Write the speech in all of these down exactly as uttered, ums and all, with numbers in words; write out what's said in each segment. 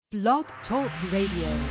Blog Talk Radio.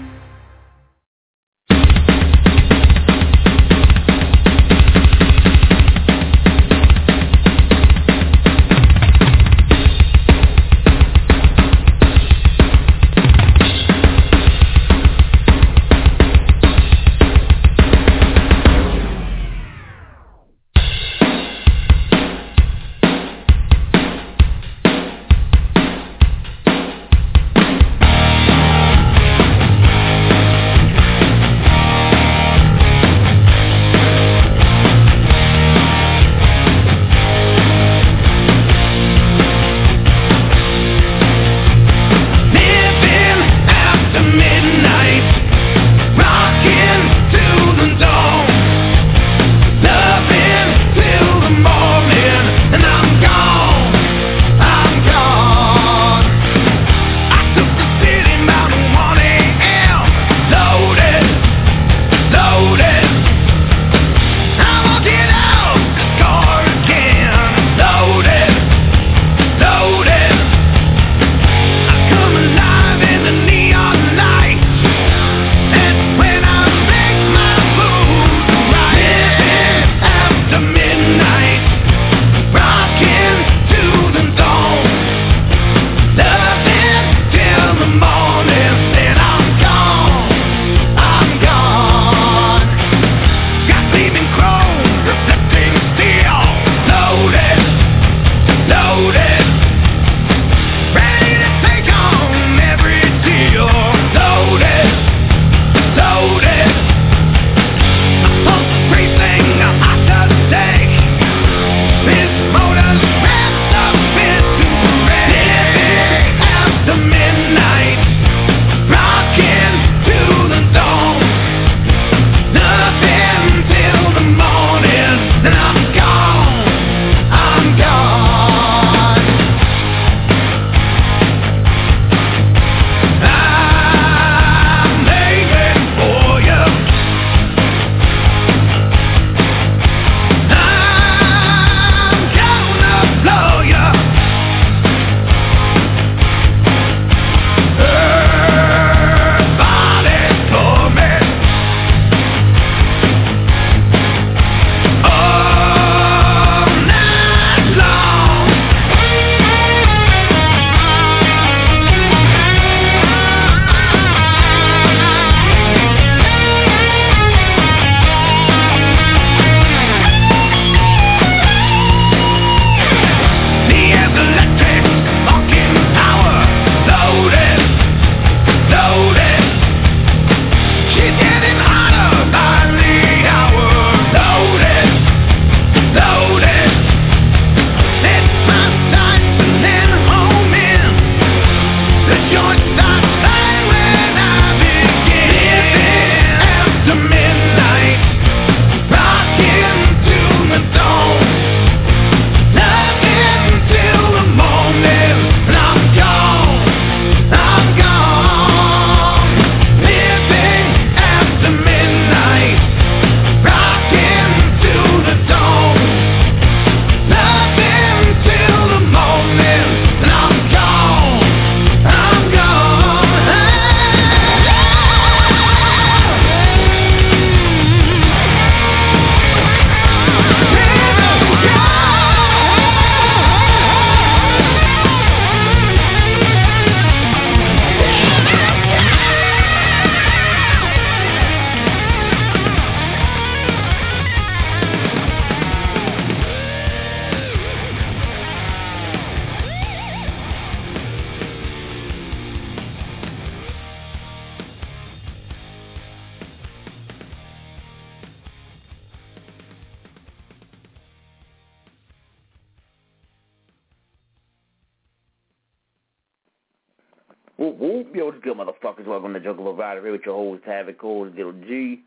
Whoop, whoop. Yo, what's good, motherfuckers? Welcome to Juggalo Rider here with your host, Havoc, host, Little G.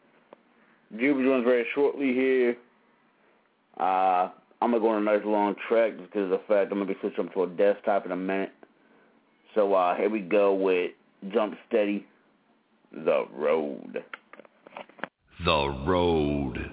G will be doing very shortly here. Uh, I'm going to go on a nice long track just because of the fact I'm going to be switching up to a desktop in a minute. So uh, here we go with Jump Steady, The Road. The Road.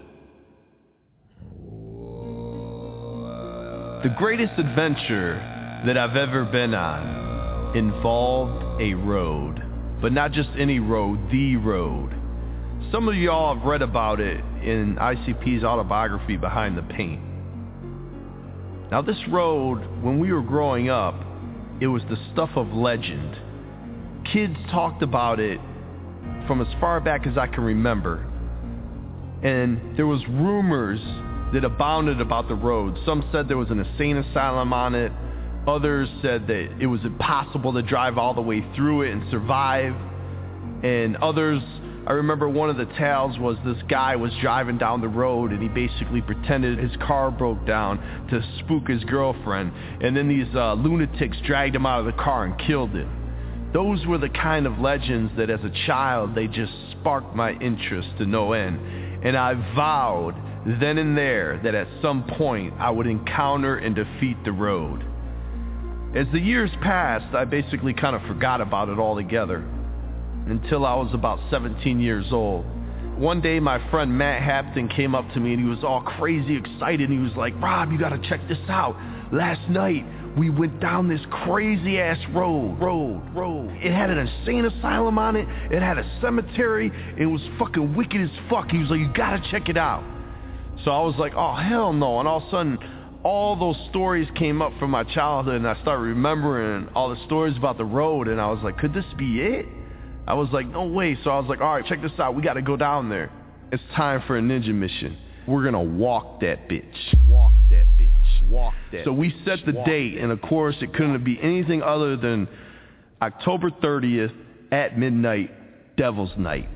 The greatest adventure that I've ever been on involved a road, but not just any road, the road. Some of y'all have read about it in I C P's autobiography, Behind the Paint. Now this road, when we were growing up, it was the stuff of legend. Kids talked about it from as far back as I can remember. And there was rumors that abounded about the road. Some said there was an insane asylum on it. Others said that it was impossible to drive all the way through it and survive. And others, I remember one of the tales was this guy was driving down the road and he basically pretended his car broke down to spook his girlfriend. And then these uh, lunatics dragged him out of the car and killed him. Those were the kind of legends that as a child, they just sparked my interest to no end. And I vowed then and there that at some point I would encounter and defeat the road. As the years passed, I basically kind of forgot about it altogether until I was about seventeen years old. One day my friend Matt Hampton came up to me and he was all crazy excited. He was like, "Rob, you gotta check this out. Last night we went down this crazy ass road, road, road. It had an insane asylum on it. It had a cemetery. It was fucking wicked as fuck." He was like, "You gotta check it out." So I was like, "Oh, hell no." And all of a sudden, all those stories came up from my childhood and I started remembering all the stories about the road. And I was like, could this be it? I was like, no way. So I was like, all right, check this out. We got to go down there. It's time for a ninja mission. We're going to walk that bitch. Walk that bitch. Walk that So we set the date, and of course, it couldn't be anything other than October thirtieth at midnight, Devil's Night.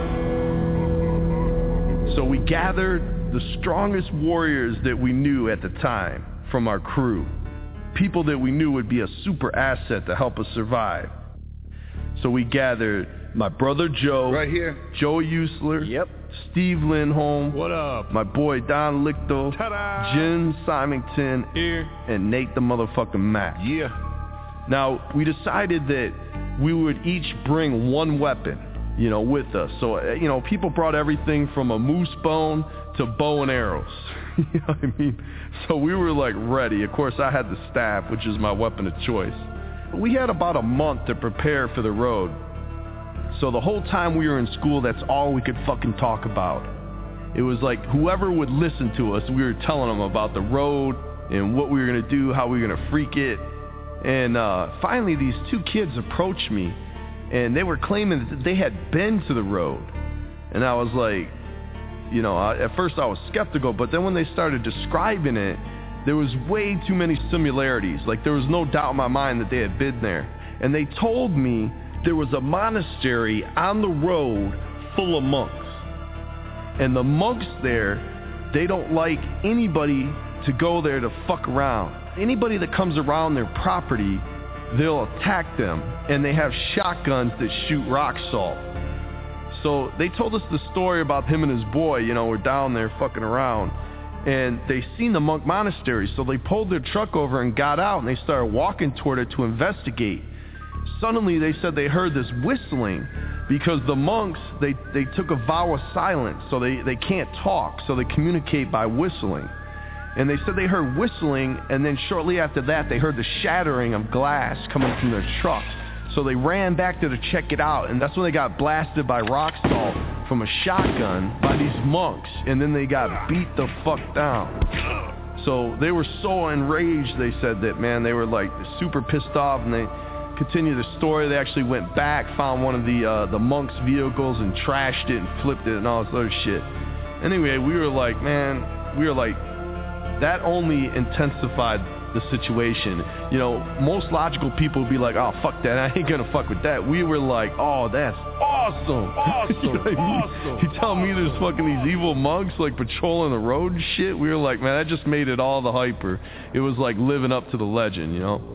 So we gathered the strongest warriors that we knew at the time from our crew. People that we knew would be a super asset to help us survive. So we gathered my brother Joe. Right here. Joe Usler. Yep. Steve Lindholm. What up? My boy Don Lichtel. Ta-da! Jen Symington. Here. And Nate the motherfucking Mac. Yeah. Now, we decided that we would each bring one weapon, you know, with us. So, you know, people brought everything from a moose bone to bow and arrows. You know what I mean? So we were like ready. Of course, I had the staff, which is my weapon of choice. We had about a month to prepare for the road. So the whole time we were in school, that's all we could fucking talk about. It was like whoever would listen to us, we were telling them about the road and what we were going to do, how we were going to freak it. And uh, finally, these two kids approached me, and they were claiming that they had been to the road. And I was like, you know, I, at first I was skeptical, but then when they started describing it, there was way too many similarities. Like, there was no doubt in my mind that they had been there. And they told me there was a monastery on the road full of monks. And the monks there, they don't like anybody to go there to fuck around. Anybody that comes around their property, they'll attack them. And they have shotguns that shoot rock salt. So they told us the story about him and his boy, you know, were down there fucking around. And they seen the monk monastery, so they pulled their truck over and got out, and they started walking toward it to investigate. Suddenly, they said they heard this whistling because the monks, they, they took a vow of silence, so they, they can't talk, so they communicate by whistling. And they said they heard whistling, and then shortly after that, they heard the shattering of glass coming from their truck. So they ran back there to check it out, and that's when they got blasted by rock salt from a shotgun by these monks, and then they got beat the fuck down. So they were so enraged, they said that, man, they were like super pissed off, and they continued the story. They actually went back, found one of the uh, the monks' vehicles and trashed it and flipped it and all this other shit. Anyway, we were like, man, we were like, that only intensified the situation. You know, most logical people would be like, oh, fuck that, I ain't gonna fuck with that. We were like, oh, that's awesome. Awesome. You know what I mean? Awesome. You tell me there's fucking these evil monks like patrolling the road and shit. We were like, man, that just made it all the hyper. It was like living up to the legend, you know?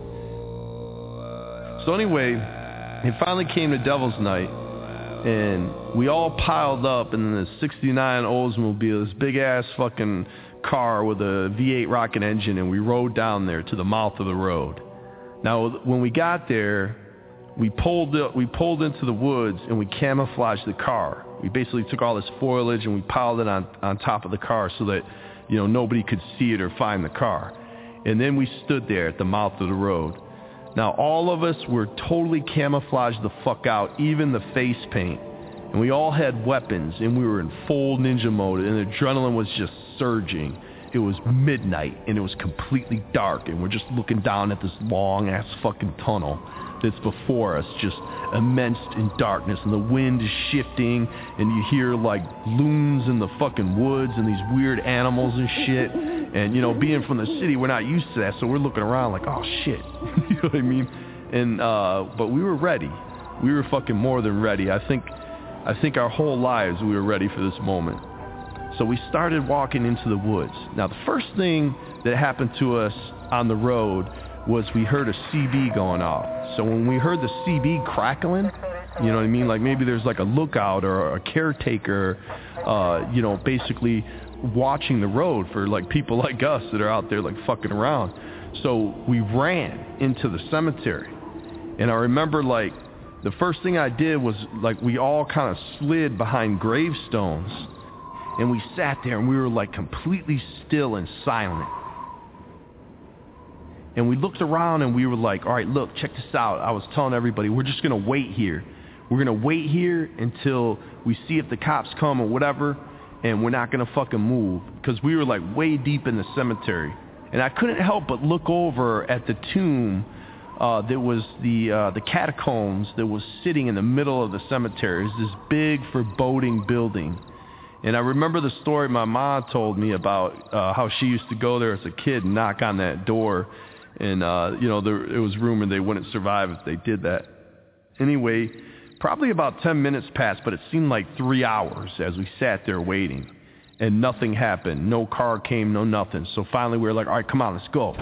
So anyway, it finally came to Devil's Night, and we all piled up in the sixty-nine Oldsmobile, this big ass fucking car with a V eight rocket engine, and we rode down there to the mouth of the road. Now, when we got there, we pulled up, we pulled into the woods and we camouflaged the car. We basically took all this foliage and we piled it on, on top of the car so that, you know, nobody could see it or find the car. And then we stood there at the mouth of the road. Now, all of us were totally camouflaged the fuck out, even the face paint. And we all had weapons, and we were in full ninja mode, and the adrenaline was just surging. It was midnight, and it was completely dark, and we're just looking down at this long-ass fucking tunnel that's before us, just immense in darkness, and the wind is shifting, and you hear, like, loons in the fucking woods, and these weird animals and shit. And, you know, being from the city, we're not used to that, so we're looking around like, oh, shit. You know what I mean? And, uh, but we were ready. We were fucking more than ready. I think... I think our whole lives we were ready for this moment. So we started walking into the woods. Now, the first thing that happened to us on the road was we heard a C B going off. So when we heard the C B crackling, you know what I mean? Like maybe there's like a lookout or a caretaker, uh, you know, basically watching the road for like people like us that are out there like fucking around. So we ran into the cemetery. And I remember like, the first thing I did was, like, we all kind of slid behind gravestones, and we sat there, and we were, like, completely still and silent. And we looked around, and we were like, all right, look, check this out. I was telling everybody, we're just going to wait here. We're going to wait here until we see if the cops come or whatever, and we're not going to fucking move, because we were, like, way deep in the cemetery. And I couldn't help but look over at the tomb. Uh, there was the uh, the catacombs that was sitting in the middle of the cemetery. It was this big, foreboding building. And I remember the story my mom told me about uh, how she used to go there as a kid and knock on that door. And, uh, you know, there, it was rumored they wouldn't survive if they did that. Anyway, probably about ten minutes passed, but it seemed like three hours as we sat there waiting. And nothing happened. No car came, no nothing. So finally we were like, all right, come on, let's go.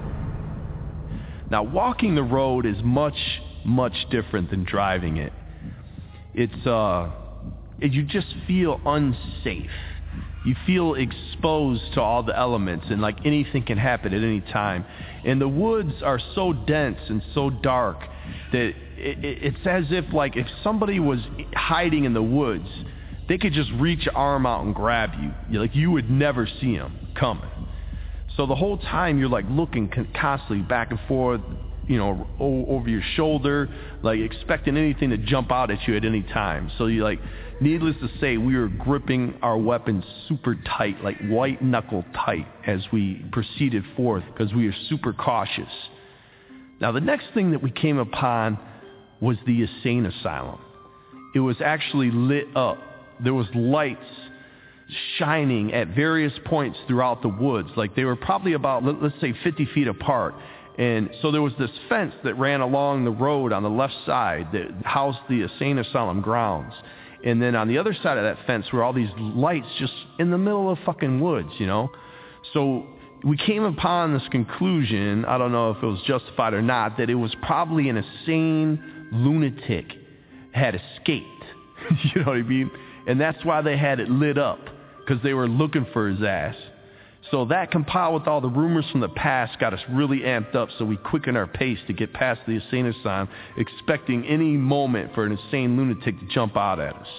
Now, walking the road is much, much different than driving it. It's, uh, it, you just feel unsafe. You feel exposed to all the elements, and like anything can happen at any time. And the woods are so dense and so dark that it, it, it's as if, like, if somebody was hiding in the woods, they could just reach an arm out and grab you. Like, you would never see them coming. So the whole time you're like looking constantly back and forth, you know, over your shoulder, like expecting anything to jump out at you at any time. So you like, needless to say, we were gripping our weapons super tight, like white knuckle tight as we proceeded forth because we were super cautious. Now the next thing that we came upon was the insane asylum. It was actually lit up. There was lights shining at various points throughout the woods. Like they were probably about, let's say, fifty feet apart. And so there was this fence that ran along the road on the left side that housed the insane asylum grounds. And then on the other side of that fence were all these lights just in the middle of fucking woods, you know? So we came upon this conclusion, I don't know if it was justified or not, that it was probably an insane lunatic had escaped. You know what I mean? And that's why they had it lit up, because they were looking for his ass. So that compiled with all the rumors from the past got us really amped up, so we quickened our pace to get past the insane asylum, expecting any moment for an insane lunatic to jump out at us.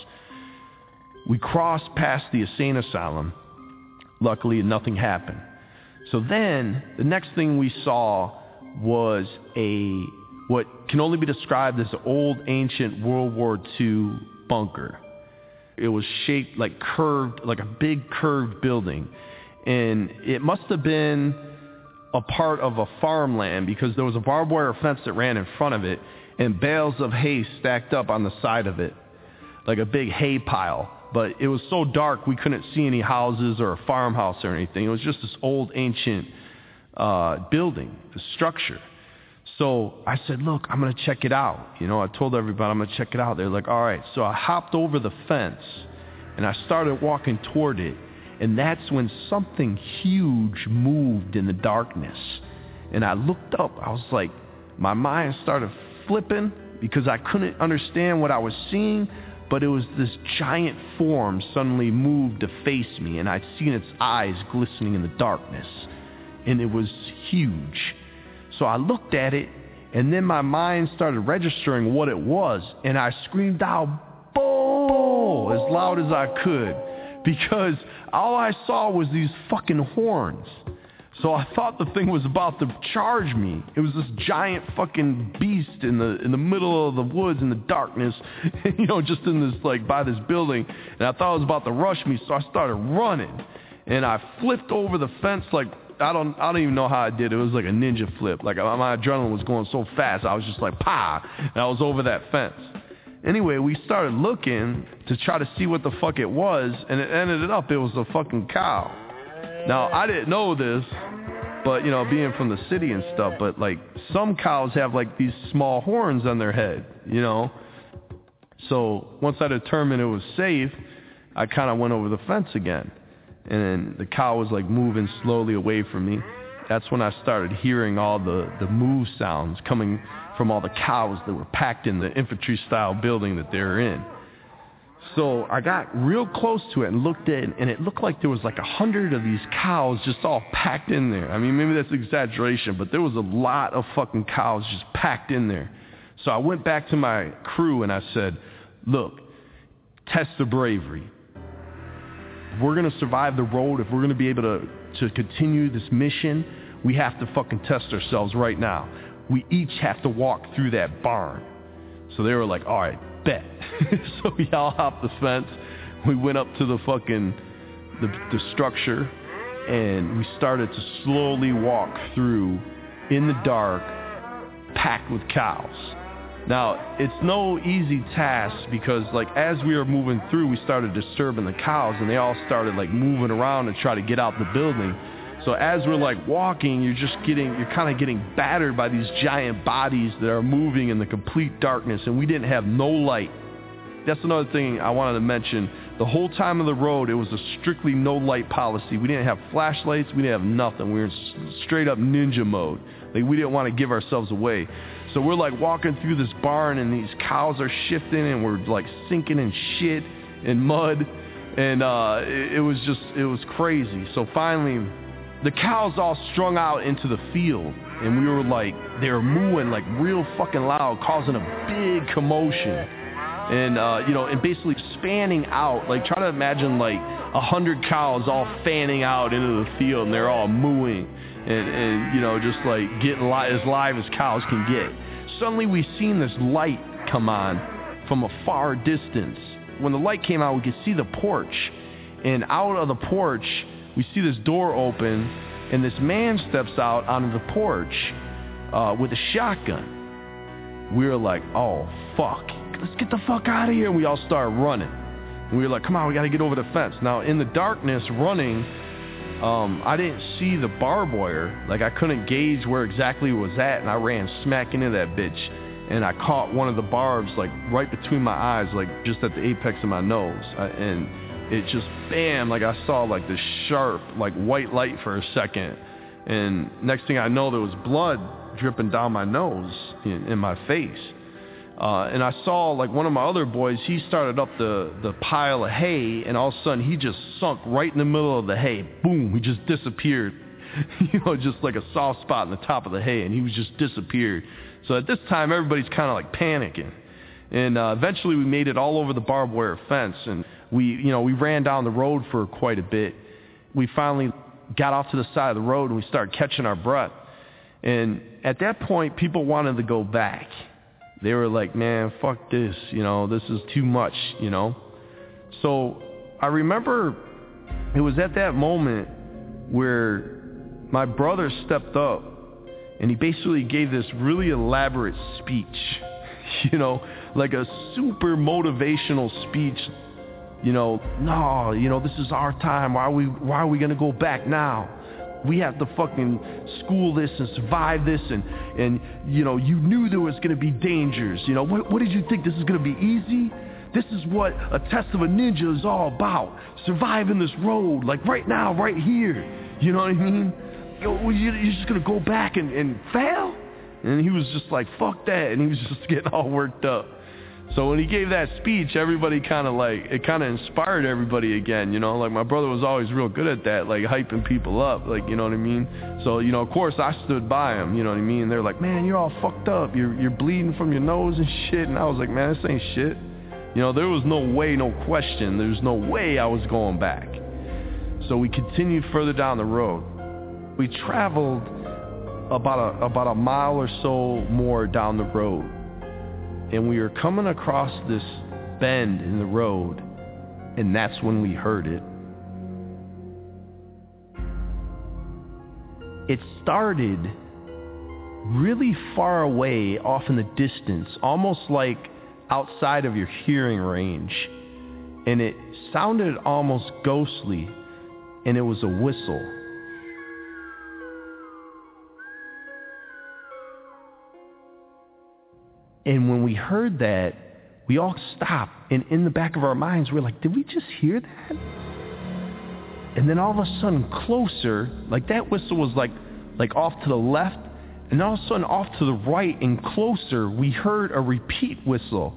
We crossed past the insane asylum. Luckily, nothing happened. So then, the next thing we saw was a what can only be described as an old, ancient World War Two bunker. It was shaped like curved, like a big curved building. And it must have been a part of a farmland because there was a barbed wire fence that ran in front of it and bales of hay stacked up on the side of it, like a big hay pile. But it was so dark we couldn't see any houses or a farmhouse or anything. It was just this old ancient uh, building, the structure. So I said, look, I'm going to check it out. You know, I told everybody I'm going to check it out. They're like, all right. So I hopped over the fence and I started walking toward it. And that's when something huge moved in the darkness. And I looked up. I was like, my mind started flipping because I couldn't understand what I was seeing. But it was this giant form suddenly moved to face me. And I'd seen its eyes glistening in the darkness. And it was huge. So I looked at it, and then my mind started registering what it was, and I screamed out, "Boo!" as loud as I could, because all I saw was these fucking horns. So I thought the thing was about to charge me. It was this giant fucking beast in the in the middle of the woods in the darkness, you know, just in this, like, by this building. And I thought it was about to rush me, so I started running. And I flipped over the fence like, I don't I don't even know how I did it. It was like a ninja flip. Like, my adrenaline was going so fast, I was just like, pa! And I was over that fence. Anyway, we started looking to try to see what the fuck it was, and it ended up, it was a fucking cow. Now, I didn't know this, but, you know, being from the city and stuff, but, like, some cows have, like, these small horns on their head, you know? So once I determined it was safe, I kind of went over the fence again. And then the cow was, like, moving slowly away from me. That's when I started hearing all the, the moo sounds coming from all the cows that were packed in the infantry-style building that they were in. So I got real close to it and looked at it, and it looked like there was like a hundred of these cows just all packed in there. I mean, maybe that's exaggeration, but there was a lot of fucking cows just packed in there. So I went back to my crew and I said, look, test the bravery. If we're going to survive the road, if we're going to be able to, to continue this mission, we have to fucking test ourselves right now. We each have to walk through that barn. So they were like, all right, bet. So we all hopped the fence. We went up to the fucking, the, the structure, and we started to slowly walk through in the dark, packed with cows. Now, it's no easy task because, like, as we were moving through, we started disturbing the cows, and they all started, like, moving around to try to get out the building. So as we're, like, walking, you're just getting, you're kind of getting battered by these giant bodies that are moving in the complete darkness, and we didn't have no light. That's another thing I wanted to mention. The whole time of the road, it was a strictly no-light policy. We didn't have flashlights. We didn't have nothing. We were in straight-up ninja mode. Like, we didn't want to give ourselves away. So we're, like, walking through this barn, and these cows are shifting, and we're, like, sinking in shit and mud. And uh, it, it was just, it was crazy. So finally, the cows all strung out into the field, and we were, like, they were mooing, like, real fucking loud, causing a big commotion. And, uh, you know, and basically spanning out, like, try to imagine, like, a hundred cows all fanning out into the field, and they're all mooing. And, and, you know, just like getting li- as live as cows can get. Suddenly we seen this light come on from a far distance. When the light came out, we could see the porch. And out of the porch, we see this door open, and this man steps out onto the porch uh, with a shotgun. We were like, oh, fuck. Let's get the fuck out of here. And we all started running. And we were like, come on, we got to get over the fence. Now, in the darkness, running... Um, I didn't see the barbed wire. Like, I couldn't gauge where exactly it was at, and I ran smack into that bitch. And I caught one of the barbs, like, right between my eyes, like, just at the apex of my nose. I, and it just, bam, like, I saw, like, this sharp, like, white light for a second. And next thing I know, there was blood dripping down my nose, in, in my face. Uh, and I saw, like, one of my other boys, he started up the, the pile of hay, and all of a sudden he just sunk right in the middle of the hay. Boom, he just disappeared. You know, just like a soft spot in the top of the hay, and he was just disappeared. So at this time, everybody's kind of, like, panicking. And uh, eventually we made it all over the barbed wire fence, and we, you know, we ran down the road for quite a bit. We finally got off to the side of the road, and we started catching our breath. And at that point, people wanted to go back. They were like, man, fuck this, you know, this is too much, you know. So I remember it was at that moment where my brother stepped up, and he basically gave this really elaborate speech, you know, like a super motivational speech, you know, no, you know, this is our time. Why are we, why are we going to go back now? We have to fucking school this and survive this, and, and you know, you knew there was going to be dangers. You know, what, what did you think? This is going to be easy? This is what a test of a ninja is all about. Surviving this road, like right now, right here. You know what I mean? You're just going to go back and, and fail? And he was just like, fuck that, and he was just getting all worked up. So when he gave that speech, everybody kind of like, it kind of inspired everybody again, you know, like my brother was always real good at that, like hyping people up, like, you know what I mean? So, you know, of course I stood by him, you know what I mean? They're like, man, you're all fucked up. You're, you're bleeding from your nose and shit. And I was like, man, this ain't shit. You know, there was no way, no question. There's no way I was going back. So we continued further down the road. We traveled about a, about a mile or so more down the road, and we were coming across this bend in the road, and that's when we heard it. It started really far away off in the distance, almost like outside of your hearing range, and it sounded almost ghostly, and it was a whistle. And when we heard that, we all stopped, and in the back of our minds, we're like, did we just hear that? And then all of a sudden, closer, like that whistle was like, like off to the left, and all of a sudden off to the right and closer, we heard a repeat whistle.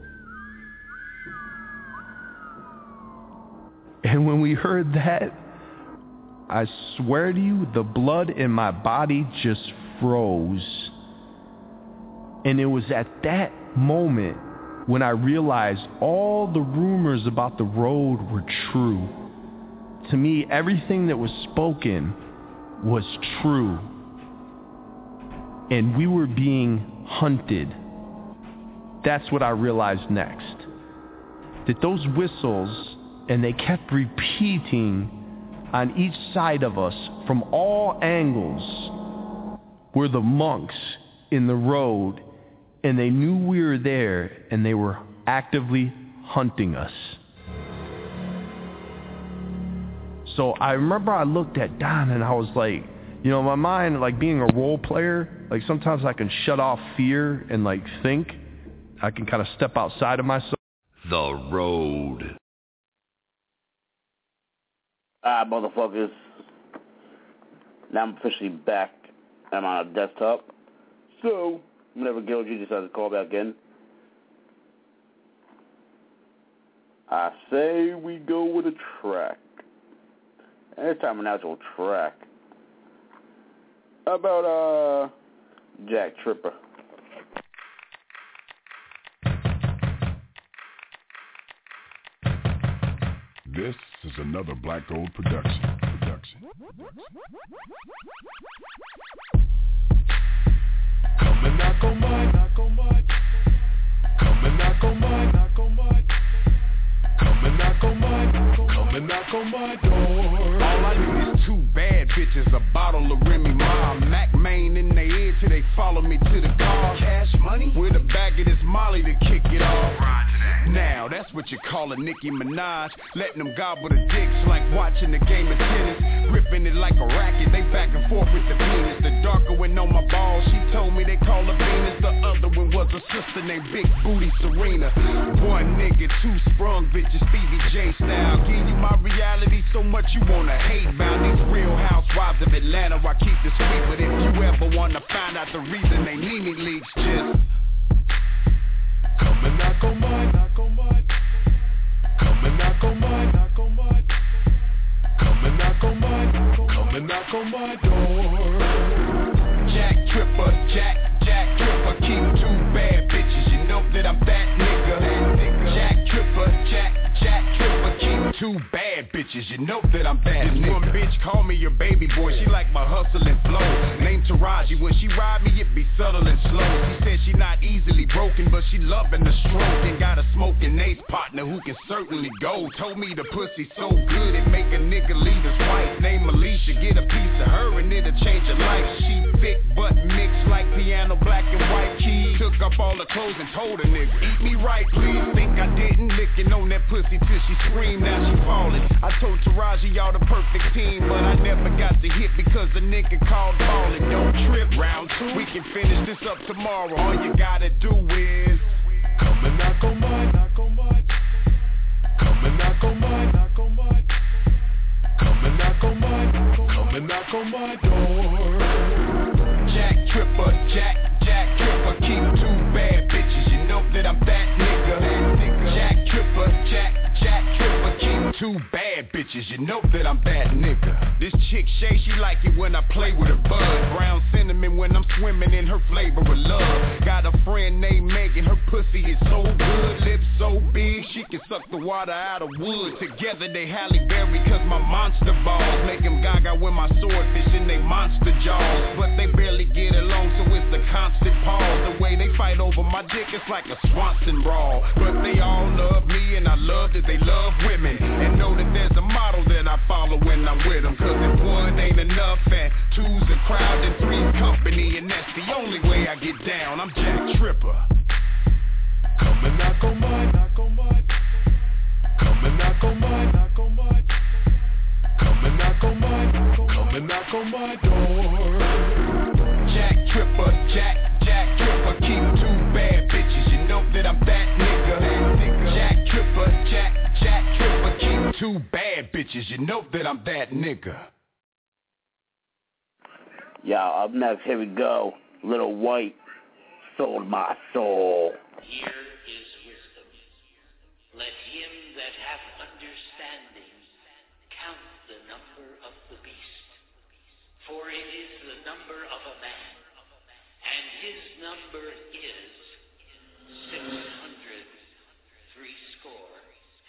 And when we heard that, I swear to you, the blood in my body just froze. And it was at that moment when I realized all the rumors about the road were true. To me, everything that was spoken was true. And we were being hunted. That's what I realized next. That those whistles, and they kept repeating on each side of us from all angles, were the monks in the road, and they knew we were there, and they were actively hunting us. So I remember I looked at Don, and I was like, you know, my mind, like being a role player, like sometimes I can shut off fear and like think. I can kind of step outside of myself. The Road. Alright, motherfuckers. Now I'm officially back. I'm on a desktop. So, whenever Gil G decides to call back in, I say we go with a track. And this time an actual track. How about, uh, Jack Tripper? This is another Black Gold production. Production. Come and knock on my, knock on my. Come and knock on my, knock on my. Come and knock on my, come and knock on my door. All I need is two bad bitches, a bottle of Remy Ma, Mac Main in their ear till they follow me to the car. Cash money with a bag of this Molly to kick it off. Now that's what you call a Nicki Minaj, letting them gobble the dicks like watching the game of tennis, gripping it like a racket. They back and forth with the penis. The darker one on my balls, she told me they call her Venus. The other one was a sister named Big Booty Serena. One nigga, two sprung bitches, Stevie J style. Give you my reality so much you wanna hate about these Real Housewives of Atlanta. I keep the sweet, but if you ever wanna find out the reason they need me leaks, just come and knock on my, knock on my. Come and knock on my, knock on my. Come and knock on my, come and knock on my door. Jack Tripper, Jack, Jack Tripper, keep two bad bitches. You know that I'm that nigga. That nigga. Jack Tripper, Jack, Jack Tripper, keep two bad bitches. You know that I'm that nigga. This one bitch call me your baby boy. She like my hustle and flow. Named Taraji. When she ride me, it be subtle and slow. She said she not easily broken, but she loving the stroke. And got a smoking ace partner who can certainly go. Told me the pussy so good it make a nigga leave his wife. Named Alicia, get a piece of her and it'll change her life. She thick but mixed like piano, black and white keys. Took up all the clothes and told a nigga, eat me right please. Think I didn't, licking on that pussy till she screamed, now she falling. I told Taraji y'all the perfect team, but I never got the hit because the nigga called ballin'. Don't trip, round two, we can finish this up tomorrow. All you gotta do is come and knock on my, knock on my. Come and knock on my, knock on my. Come and knock on my, come and knock on my door. Jack Tripper, Jack, Jack Tripper, keep two bad bitches. You know that I'm that nigga. That nigga. Jack Tripper, Jack, Jack Tripper, keep two bad bitches. You know that I'm that nigga. This chick Shay, she like it when I play with her bud. Brown cinnamon when I'm swimming in her flavor of love. Got a friend named Megan, her pussy is so good, lips so big, she can suck the water out of wood. Together they Halle Berry cause my monster balls make them gaga with my swordfish and they monster jaws. But they barely get along, so it's a constant pause. The way they fight over my dick, it's like a Swanson brawl. But they all love me and I love that they love women, and know that there's a model that I follow when I'm with them. Cause if one ain't enough and two's a crowd and three's company, and that's the only way I get down. I'm Jack Tripper. Come and knock on my, knock on my. Come and knock on my, knock on my. Come and knock on my, come and knock on my door. Jack Tripper, Jack, Jack Tripper, keep two bad bitches. You know that I'm that nigga. That nigga. Jack Tripper, Jack, Jack Tripper, keep two bad bitches. You know that I'm that nigga. Y'all, up next, here we go. Little White, Sold My Soul. Here is wisdom. Let him that hath understanding count the number of the beast. For it is the number of a man, and his number is six hundred three score.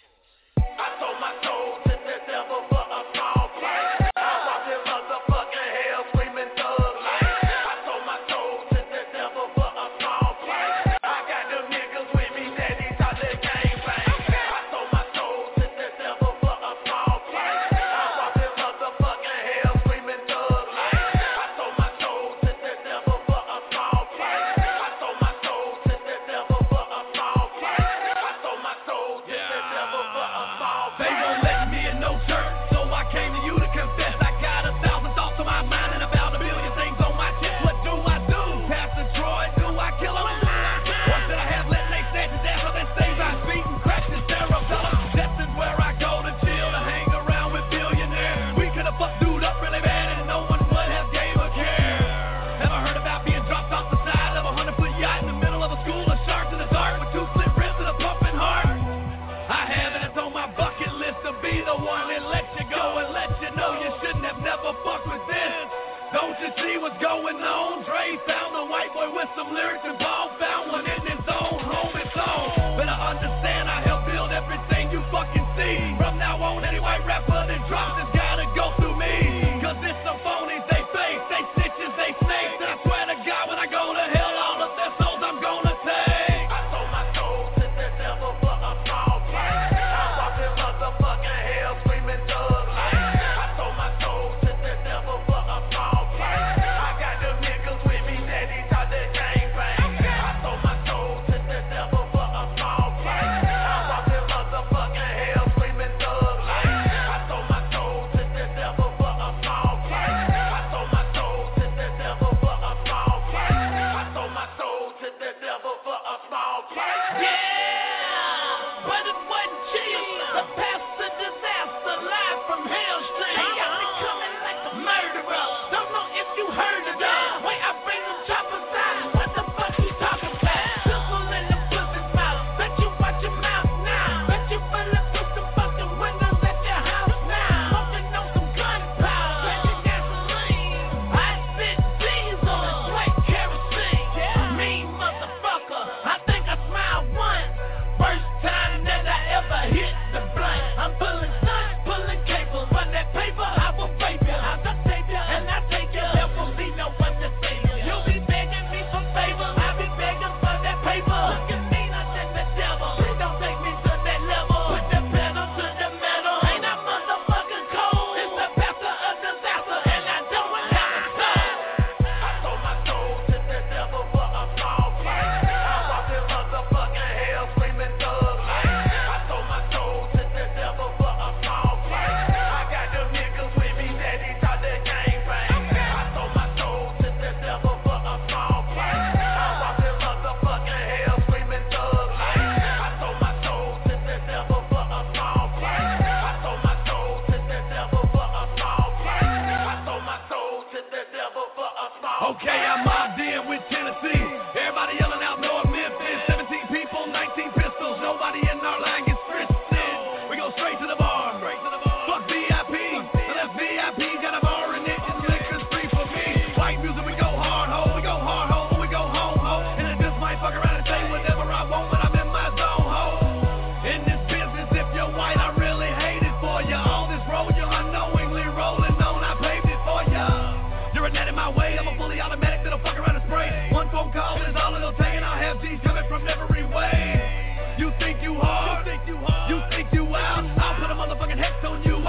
I sold my soul to the devil for a small price. I walked in motherfucking hell screaming thug life. I sold my soul to the devil for a small price. I got them niggas with me that he thought they gang bang. I sold my soul to the devil for a small price. I walked in motherfucking hell screaming thug life. I sold my soul to the devil for a small price. I sold my soul to the devil for a small price. I sold my soul to the devil for a small price. They won't let me in no church, so I came to you to confess. I got a thousand thoughts on my mind and about a billion things on my chest. What do I do? Pastor Troy, do I kill him? Or should I have let Nate Sanchez dance on that stage? I beat and cracked his cerebellum. This is where I go to chill, to hang around with billionaires. We could have fucked dude up really bad and no one would have gave a care. Ever heard about being dropped off the side of a hundred foot yacht in the middle of a school of sharks in the dark with two split wrists and a pumping heart? I have it, it's on my bucket list to be the one that lets you go and let you know you shouldn't have never fucked with this. Don't you see what's going on? Dre found a white boy with some lyrics and Paul found one in his own home and song. Better understand I help build everything you fucking see. From now on, any white rapper that drops has gotta go through me. Cause it's some phonies they face, they snitches, they snakes. And I swear to God when I go to hell, all of their souls I'm gonna take. I sold my soul to the devil for a small price. I walked in motherfucking hell screaming thug life. I sold my soul to the devil for a small price. I got them niggas with me that he thought they gang bang. I sold my soul to the devil for a small price. I walked in motherfucking hell screaming thug life. I sold my soul to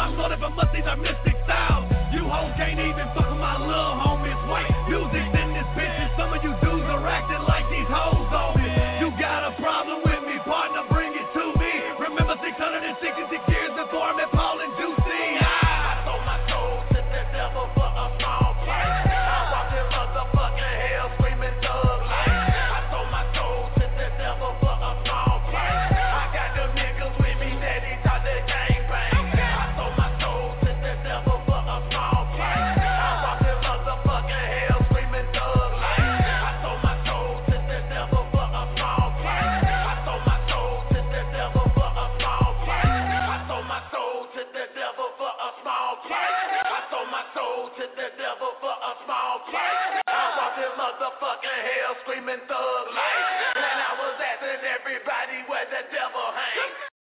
I'm loaded for must these are mystic styles. You hoes can't even fuck with my little homies. White music's in this bitch, and some of you dudes are acting like these hoes on it. You got a problem with me, partner, bring it to me. Remember six hundred sixty-six years before I met Paul and Juicy. I sold my soul to the devil for a small price. I walked in motherfucking hell screaming thug life. I sold my soul to the devil for a small price. I got them niggas with me that he thought they gang bang. I sold my soul to the devil for a small price. I walked in motherfucking hell screaming thug life. I sold my soul to the devil for a small price. I sold my soul to the devil for a small price. I sold my soul to the devil for a small price. I sold my soul to the devil for a small price. I walked in motherfucking hell screaming thug life. And I was asking everybody where the devil hangs.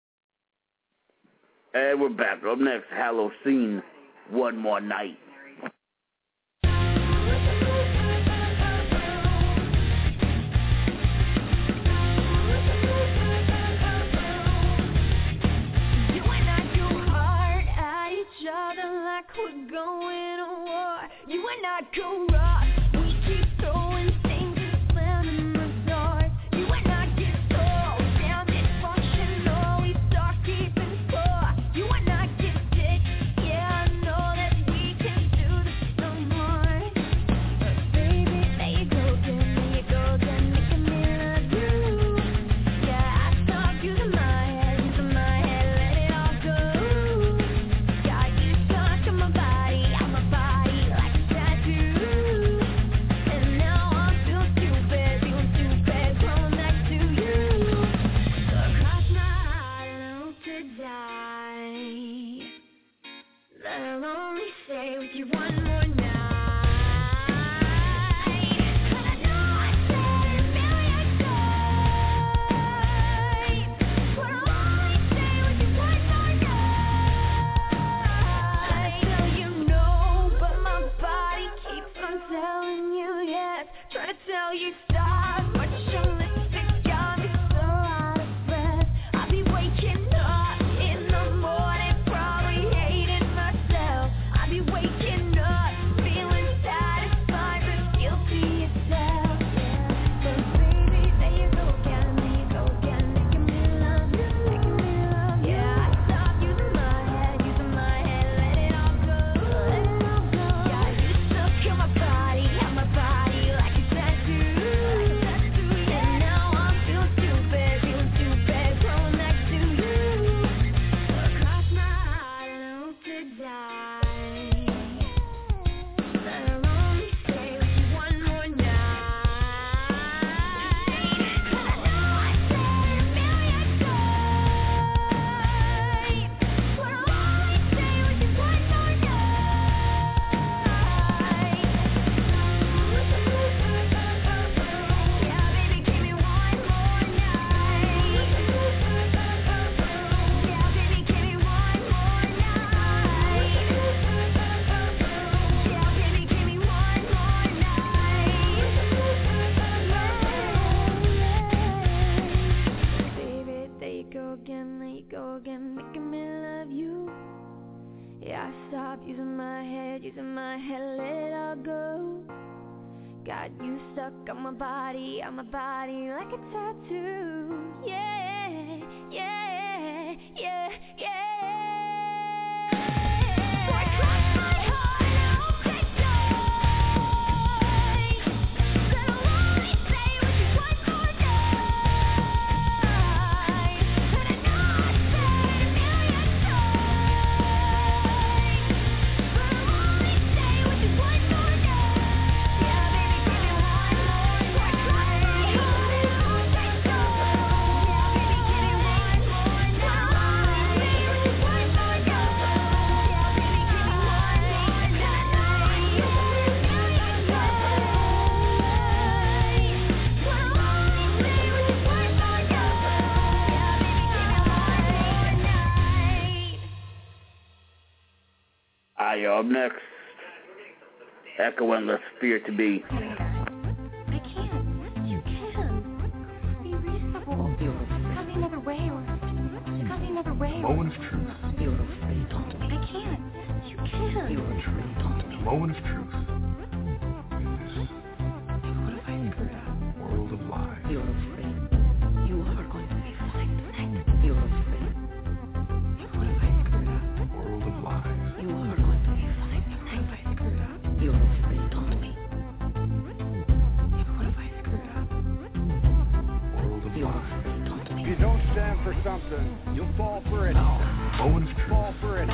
And we're back. Up next, Halloween, One More Night. You and I go hard at each other like we're going to war. You and I go rough. We keep throwing things and slamming the doors. You and I get so damn dysfunctional. We start keeping score. You and I get sick. Yeah, I know that we can do this no more. But baby, there you go again, there you go again, making me love you. Yeah, I stop using my head, using my head, let it all go. Got you stuck on my body, on my body like a tattoo. And now I feel stupid, feel stupid, growing next to you. Across my heart and I hope to die. Let her only stay with you one more night. But I know I said it a million times. But I'll only stay with you one more night. I tell you no, but my body keeps on telling you yes. Trying to tell you stop, but your lipstick got me so out of breath. I'll be waking up in the morning, probably hating myself. I'll be waking up, feeling satisfied, but guilty as hell. But baby, there you go again, there you go again, making me love you, making me love you. Yeah, I stop using my head, using my head, let it all go, let it all go. Yeah, you stuck in my body, on my body like a tattoo, like a tattoo. And now I feel stupid, feel stupid, growing next to you. Across my heart and I hope to die. Let her only stay with you one more night. But I know I said it a million times. But I'll only stay with you one more night. Yeah, baby, give me one more night. Yeah, baby, give me one more night. Yeah, baby, give me one more night. Baby, there you go again, there you go again, making me love you. Yeah, I stopped using my head, using my head, let it all go. Got you stuck on my body, on my body like a tattoo. Yeah, yeah, yeah, yeah. So I cross my heart and I hope to die. That I'll only stay with you one more night. But I know I said it a million times. But I'll only stay with you one more night. Yeah, baby, give me one more night. So I cross my heart and I hope to die. Yeah, baby, give me one more night. But I'll only stay with you one more night. Yeah, baby, give me one more night. That I know I said it a million times. But I'll only stay with you one more night. Yeah, baby, give me one more night. Aye, up next, Echo Endless Fear to Be. I can't. You can. Be reasonable. There can't be another way. There can't be another way. Moment of truth. I moment of truth in this world of lies. You're afraid. You are going to be fine tonight. You're afraid. What if I screw it up? World of lies. You are going to be fine tonight. What if I screw it up? You're afraid. Don't be. What if I screw it up? World of You're lies. afraid. Don't be. If you don't stand for something, you'll fall for it. Moment of truth. Fall for it.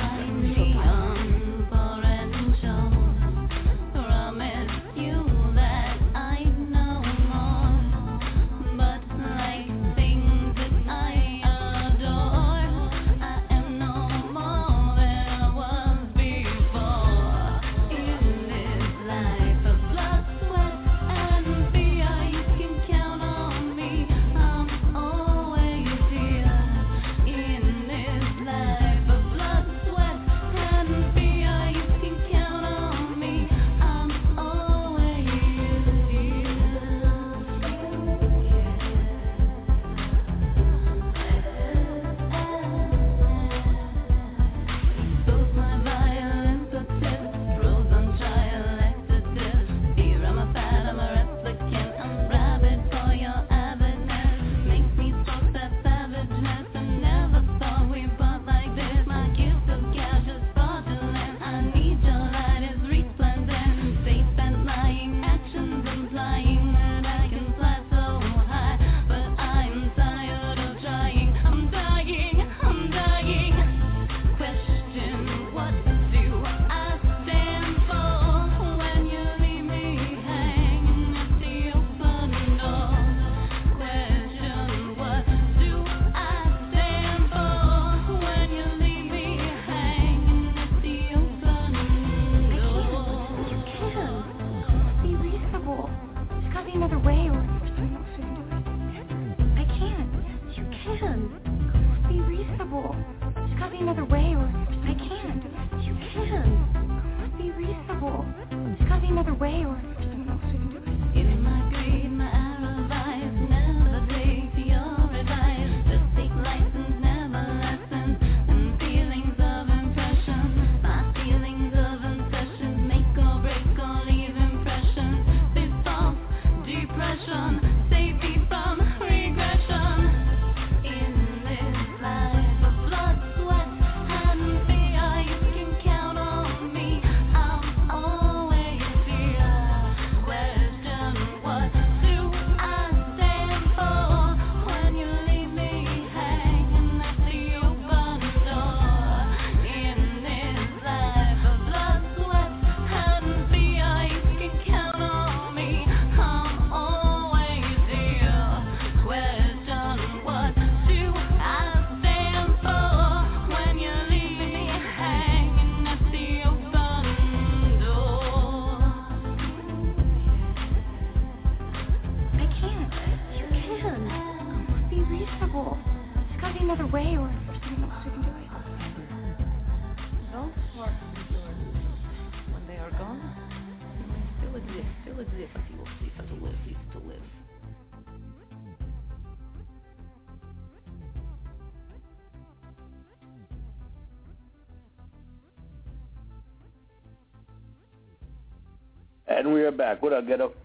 And we are back. What up, Ghetto?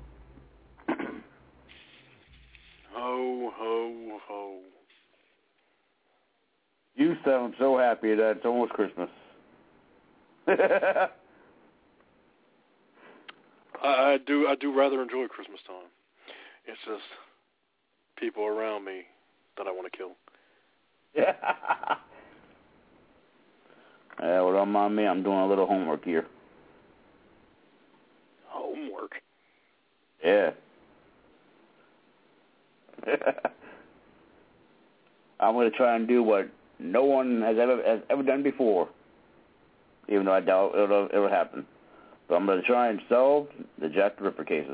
Ho, ho, ho. You sound so happy that it's almost Christmas. I, I do I do rather enjoy Christmas time. It's just people around me that I want to kill. Yeah. Yeah, well, don't mind me. I'm doing a little homework here. Homework? Yeah. I'm going to try and do what no one has ever has ever done before, even though I doubt it'll ever happen. But I'm going to try and solve the Jack the Ripper cases.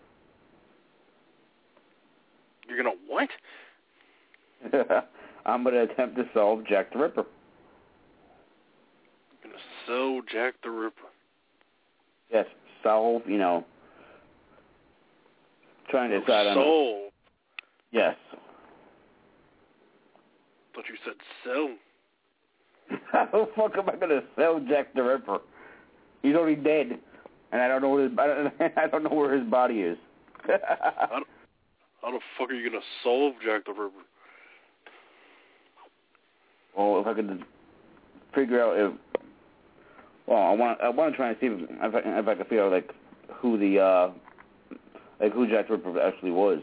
You're going to what? I'm going to attempt to solve Jack the Ripper. You're going to solve Jack the Ripper? Yes, solve, you know, trying to oh, decide on... Solve? Yes. I thought you said sell. How the fuck am I going to sell Jack the Ripper? He's already dead. and I don't know where his, I don't, I don't know where his body is. how, how the fuck are you gonna solve Jack the Ripper? Well, if I could figure out if, well, I want I want to try and see if, if, I, if I could figure out like who the uh, like who Jack the Ripper actually was.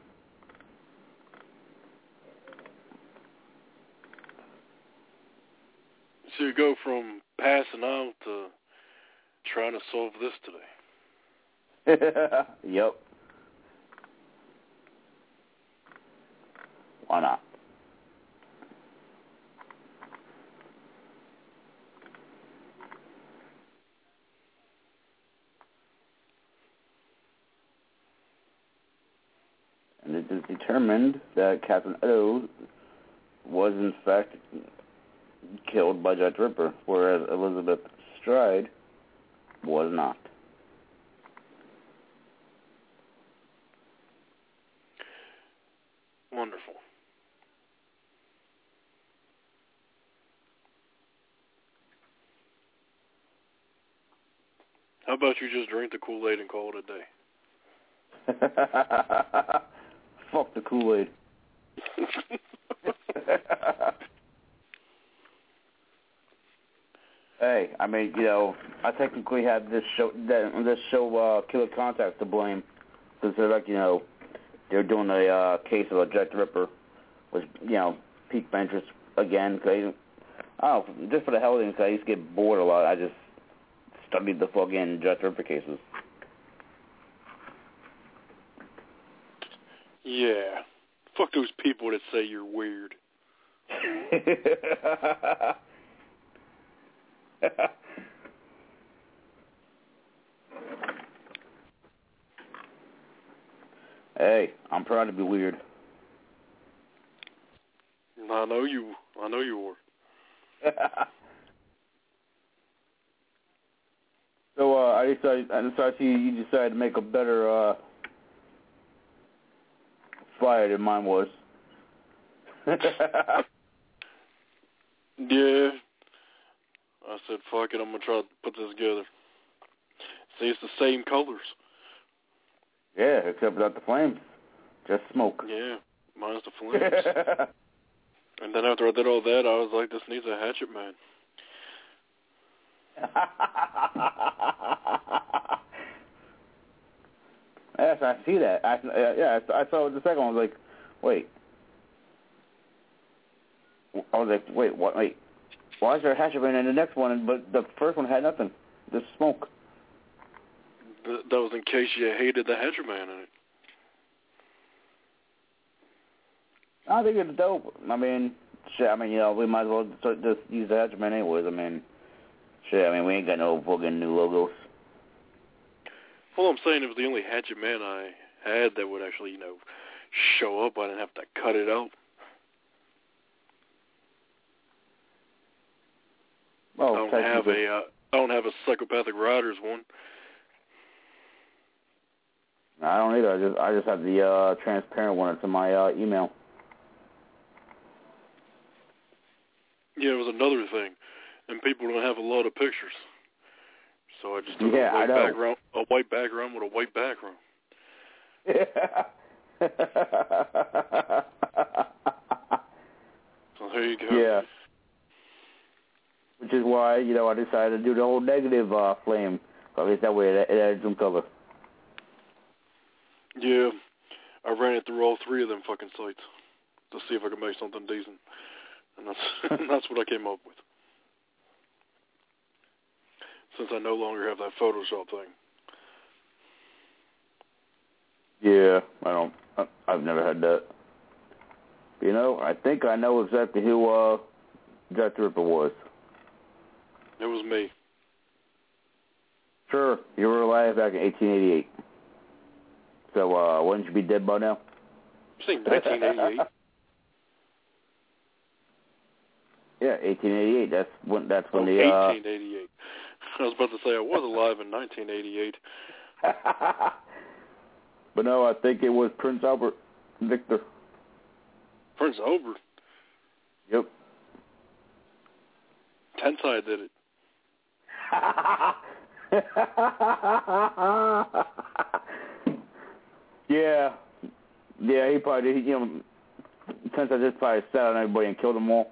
So you go from passing out to trying to solve this today. Yep. Why not? And it is determined that Captain O was in fact killed by Jack the Ripper, whereas Elizabeth Stride was not. Wonderful. How about you just drink the Kool-Aid and call it a day? Fuck the Kool-Aid. Hey, I mean, you know, I technically had this show, this show, uh, Killer Contact to blame, because they're like, you know, they're doing a uh, case of a Jack the Ripper, which, you know, piqued my interest again. Cause I, I don't know, just for the hell of it, because I used to get bored a lot. I just studied the fucking Jack the Ripper cases. Yeah. Fuck those people that say you're weird. Hey, I'm proud to be weird. I know you. I know you were. So uh, I decided. I decided you, you decided to make a better uh, flyer than mine was. Yeah. I said, fuck it, I'm going to try to put this together. See, it's the same colors. Yeah, except without the flames. Just smoke. Yeah, minus the flames. And then after I did all that, I was like, this needs a hatchet man. Yes, I see that. I, uh, yeah, I, I saw the second one. I was like, wait. I was like, wait, what? Wait. Why is there a hatchet man in the next one, but the first one had nothing? Just smoke. That was in case you hated the hatchet man in it. I think it's dope. I mean, shit, I mean, you know, we might as well just use the hatchet man anyways. I mean, shit, I mean, we ain't got no fucking new logos. Well, I'm saying it was the only hatchet man I had that would actually, you know, show up. I didn't have to cut it out. Oh, I don't have a, uh, I don't have a Psychopathic Riders one. I don't either. I just, I just have the uh, transparent one. It's in my uh, email. Yeah, it was another thing, and people don't have a lot of pictures, so I just took yeah, a white I know. background, a white background with a white background. So there you go. Yeah. Which is why, you know, I decided to do the whole negative uh, flame. At least that way it, it adds some color. Yeah, I ran it through all three of them fucking sites to see if I could make something decent, and that's that's what I came up with. Since I no longer have that Photoshop thing. Yeah, I don't. I, I've never had that. You know, I think I know exactly who uh, Jack the Ripper was. It was me. Sure, you were alive back in eighteen eighty-eight. So, uh, wouldn't you be dead by now? You saying nineteen eighty-eight? Yeah, eighteen eighty-eight. That's when. That's when oh, the. Uh... eighteen eighty-eight. I was about to say I was alive in nineteen eighty-eight. But no, I think it was Prince Albert Victor. Prince Albert? Yep. Tensai did it. yeah. Yeah, he probably did, you know, since I just probably sat on everybody and killed them all.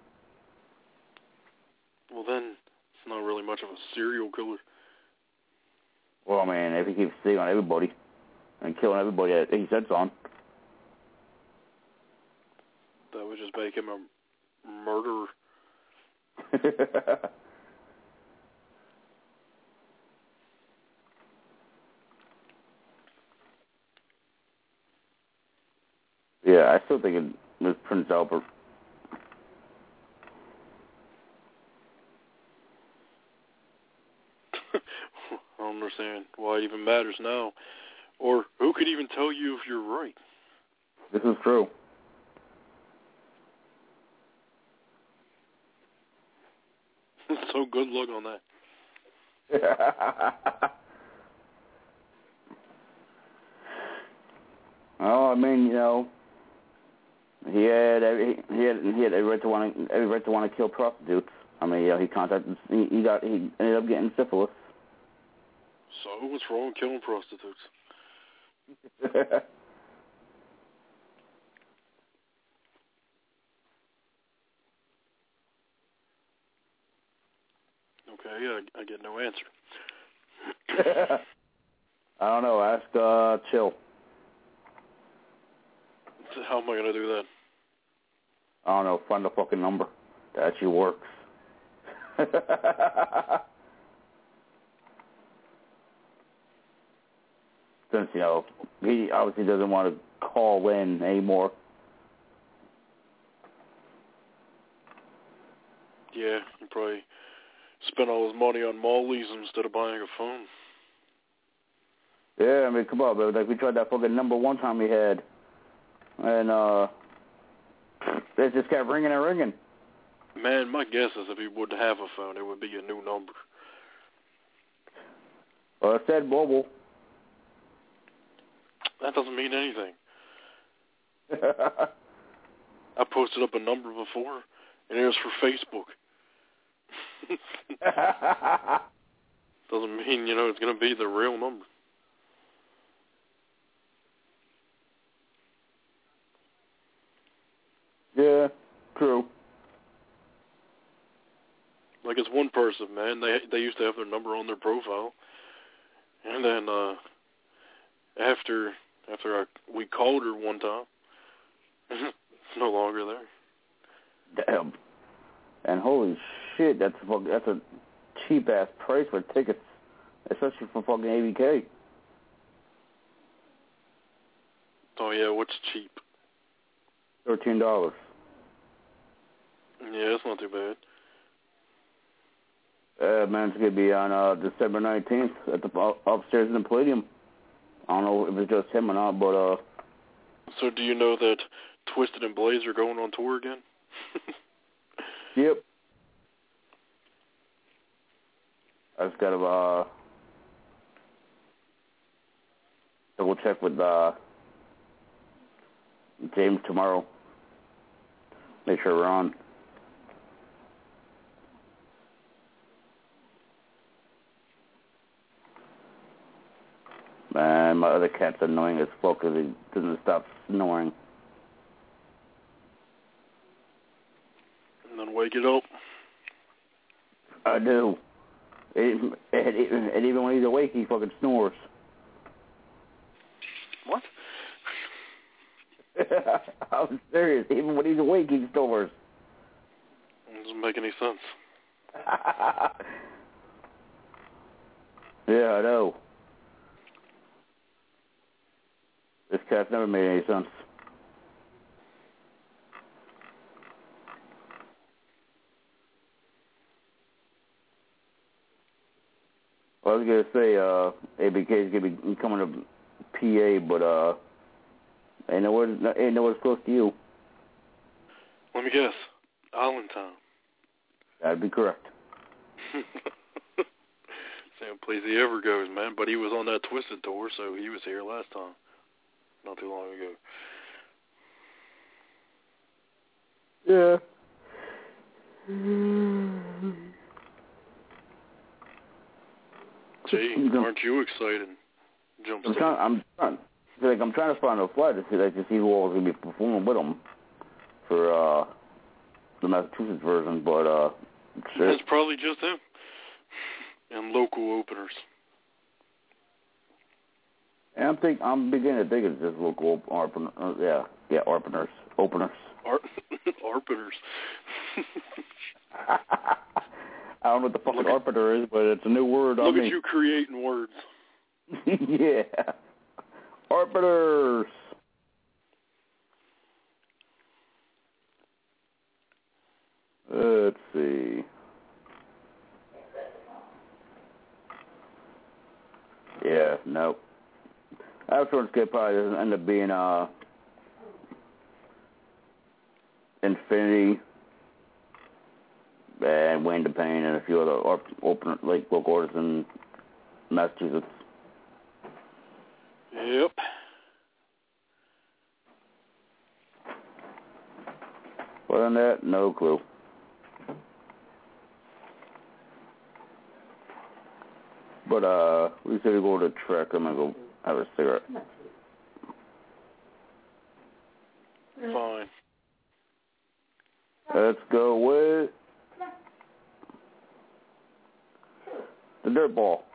Well, then, it's not really much of a serial killer. Well, man, if he keeps sitting on everybody and killing everybody that he sits on. That would just make him a murderer. Yeah, I still think it was Prince Albert. I don't understand why it even matters now. Or who could even tell you if you're right? This is true. So good luck on that. Well, I mean, you know, he had every he had he had every right to want to every right to want to kill prostitutes. I mean, you know, he contacted he, he got he ended up getting syphilis. So what's wrong with killing prostitutes? Okay, I, I get no answer. I don't know. Ask uh, Chill. How am I going to do that? I don't know. Find the fucking number that actually works. Since, you know, he obviously doesn't want to call in anymore. Yeah, he probably spent all his money on Molly's instead of buying a phone. Yeah, I mean, come on, but like we tried that fucking number one time we had, and uh, it just kept ringing and ringing. Man, my guess is if he would have a phone, it would be a new number. Well, it said mobile. That doesn't mean anything. I posted up a number before, and it was for Facebook. Doesn't mean, you know, it's going to be the real number. Yeah, true. Like, it's one person, man. They they used to have their number on their profile, and then uh, after after I, we called her one time, it's no longer there. Damn. And holy shit, that's a fucking, that's a cheap ass price for tickets, especially for fucking A B K. Oh yeah, what's cheap? Thirteen dollars. Yeah, that's not too bad. Uh, man, it's gonna be on uh, December nineteenth at the uh, upstairs in the Palladium. I don't know if it's just him or not, but uh. So do you know that Twisted and Blaze are going on tour again? Yep. I just gotta uh double check with uh James tomorrow. Make sure we're on. Man, my other cat's annoying as fuck because he doesn't stop snoring. And then wake it up. I do. And, and, and even when he's awake, he fucking snores. What? I'm serious. Even when he's awake, he snores. It doesn't make any sense. Yeah, I know. This cat's never made any sense. Well, I was gonna say, uh, A B K is gonna be coming to P A, but uh, ain't nowhere, ain't nowhere close to you. Let me guess. Allentown. That'd be correct. Same place he ever goes, man. But he was on that Twisted tour, so he was here last time. Not too long ago. Yeah. Gee, aren't you excited? Jump I'm trying, I'm trying, like I'm trying to find a flight to see, like, to see who all was going to be performing with them for uh, the Massachusetts version, but uh, shit. It's probably just them and local openers. And I'm think I'm beginning to think it's just local openers. Uh, yeah, yeah, openers, openers. Ar- Arpeners. I don't know what the fucking arpener is, but it's a new word on me. me. Look at you creating words. Yeah. Arpeners. Let's see. Yeah, nope. Afterwards, kid probably doesn't end up being uh, Infinity and Wayne DePayne and a few other open like local artists in Massachusetts. Yep. Other than that, no clue. But uh, we said we go to the track. I'm gonna go have a cigarette. Fine. Let's go with the dirt ball.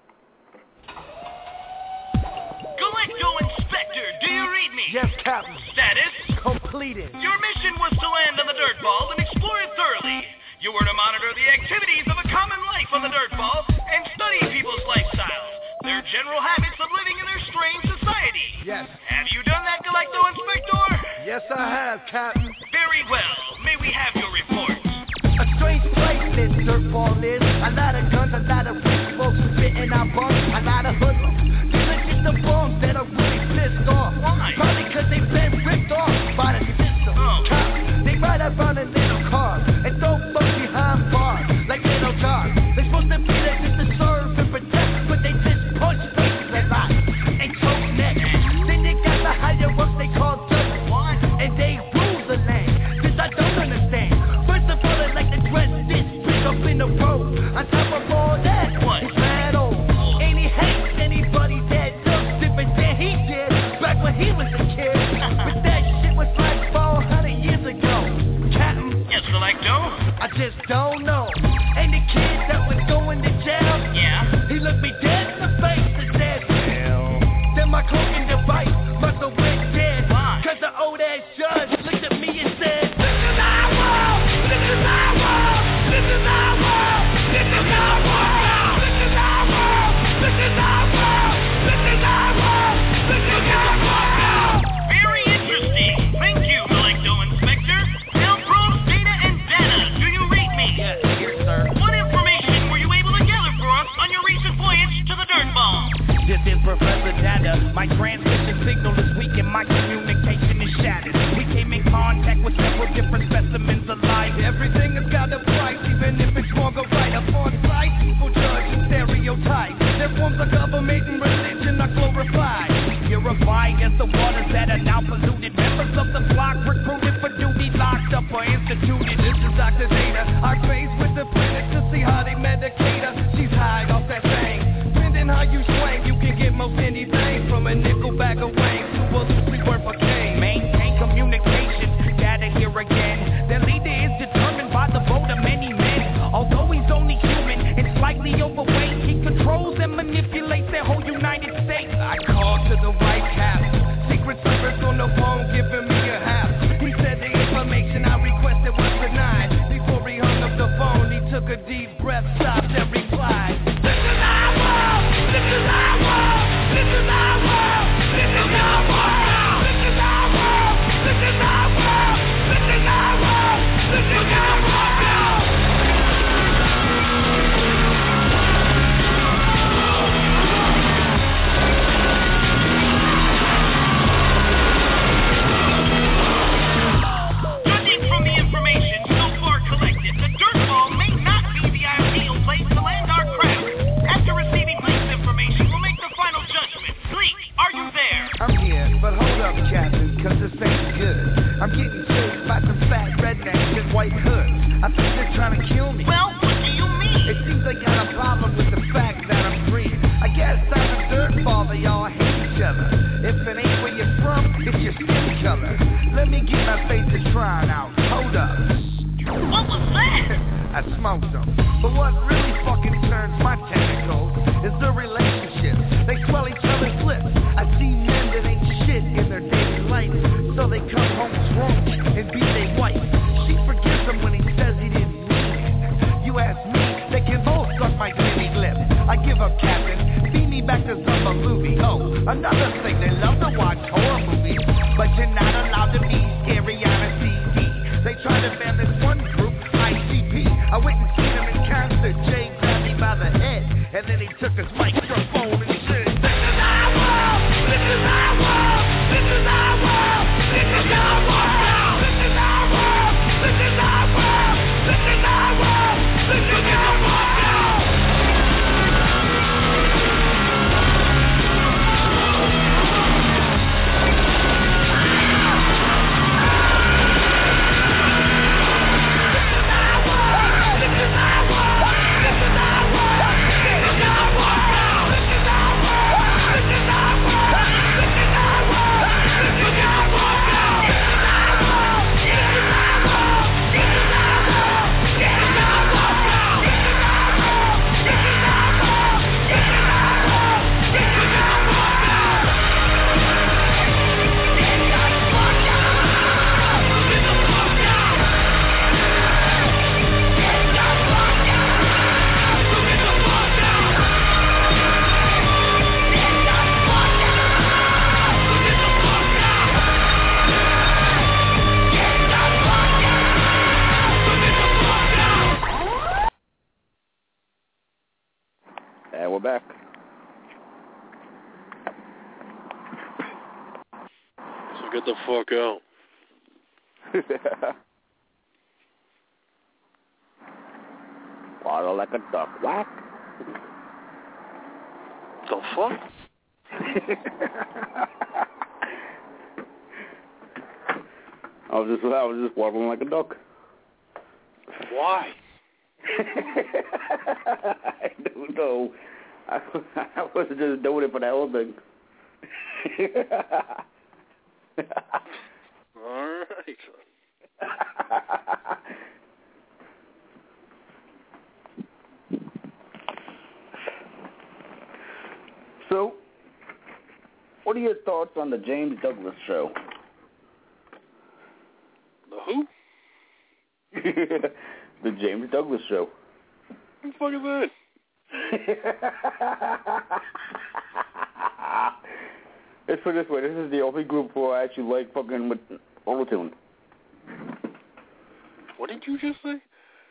Galecto Inspector, do you read me? Yes, Captain. Status? Completed. Your mission was to land on the dirt ball and explore it thoroughly. You were to monitor the activities of a common life on the dirt ball and study people's lifestyles, their general habits of living in their strange society. Yes. Have you done that, Galecto Inspector? Yes, I have, Captain. Very well. May we have your report? A strange place this dirt ball is. A lot of guns, a lot of rich folks spitting out bums, a lot of hoodlums. These are just the bums that are really pissed off. Why? Probably because they've been ripped off by the system. Oh. Cops, they ride around in little cars and throw folks behind bars like little dogs. They're supposed to be there just to serve and protect, but they just punch faces a lot and choke necks. Then they got the higher ups they call judges. What? And they rule the land. This I don't understand. First of all, they like to dress this bitch up in the road. On top of all that, what? He's mad old. And he hates anybody that looks different than he did back when he was a kid. But that shit was like four hundred years ago. Captain. Yes, Galecto? I just don't know. And the kid that was going to jail, Yeah? he looked me dead in the face and said, hell. Then my cloaking device must have went dead. Why? Cause the old ass judge looked at me and said, this is our world, this is our world, this is our world, this is our world, this is our world, this is our world, this is our world, this is our world. Very interesting. Thank you, Galecto Inspector. Now, pros, data, and data. Do you read me? Yes, here, sir. What information were you able to gather for us on your recent voyage to the dirt ball? This is Professor Data. My transmission signal is weak and my communication is shattered. We came in contact with several different specimens of life. Everything has got a price, even if it's wrong or right. Upon sight, people judge and stereotype. Their forms of government and religion are glorified. Purified as the waters that are now polluted. Members of the flock recruited for duty, locked up or instituted. This is Doctor Data. I face with the planet to see how they medicate her. She's high off that thing. Depending how you swing, you can get most anything from a nickel bag of wings to a loosely worth a cane. Maintain communication, data here again. Their leader is determined by the vote of many men. Although he's only human and slightly overweight, he controls and manipulates their whole United States. I called to the White House, Secret Service on the phone giving me a half. He said the information I requested was denied. Before he hung up the phone, he took a deep breath, stopped and replied, this is our world, this is our world, this is our world, this is our world, this is our world, this is our world, this is our world, this is our world. What was that? I smoked them. But what really fucking turns my tentacles is the relationship. They swell each other's lips. I see men that ain't shit in their daily life, so they come home drunk and beat their wife. She forgives him when he says he didn't mean it. You ask me, they can both suck my guinea lip. I give up, Captain. Feed me back to Zumba Movie. Oh, another thing, they love to watch horror movies, but you're not allowed to be scary on a C D. They try to ban this one group, I C P. I went and seen him in concert. Jay grabbed me by the head, and then he took his microphone and said, "This is our world. This is our world. This is our world. This is our world. This is our world. This is our world. This is our world. This is our world." And we're back. So get the fuck out. Waddle like a duck. Whack. The fuck? I was just, I was just waddling like a duck. Why? I don't know. I, I was just doing it for that whole thing. All right. So, what are your thoughts on the James Douglas show? The who? The James Douglas show. What the fuck is that? Let's put it this way. This is the only group who I actually like fucking with autotune. What did you just say?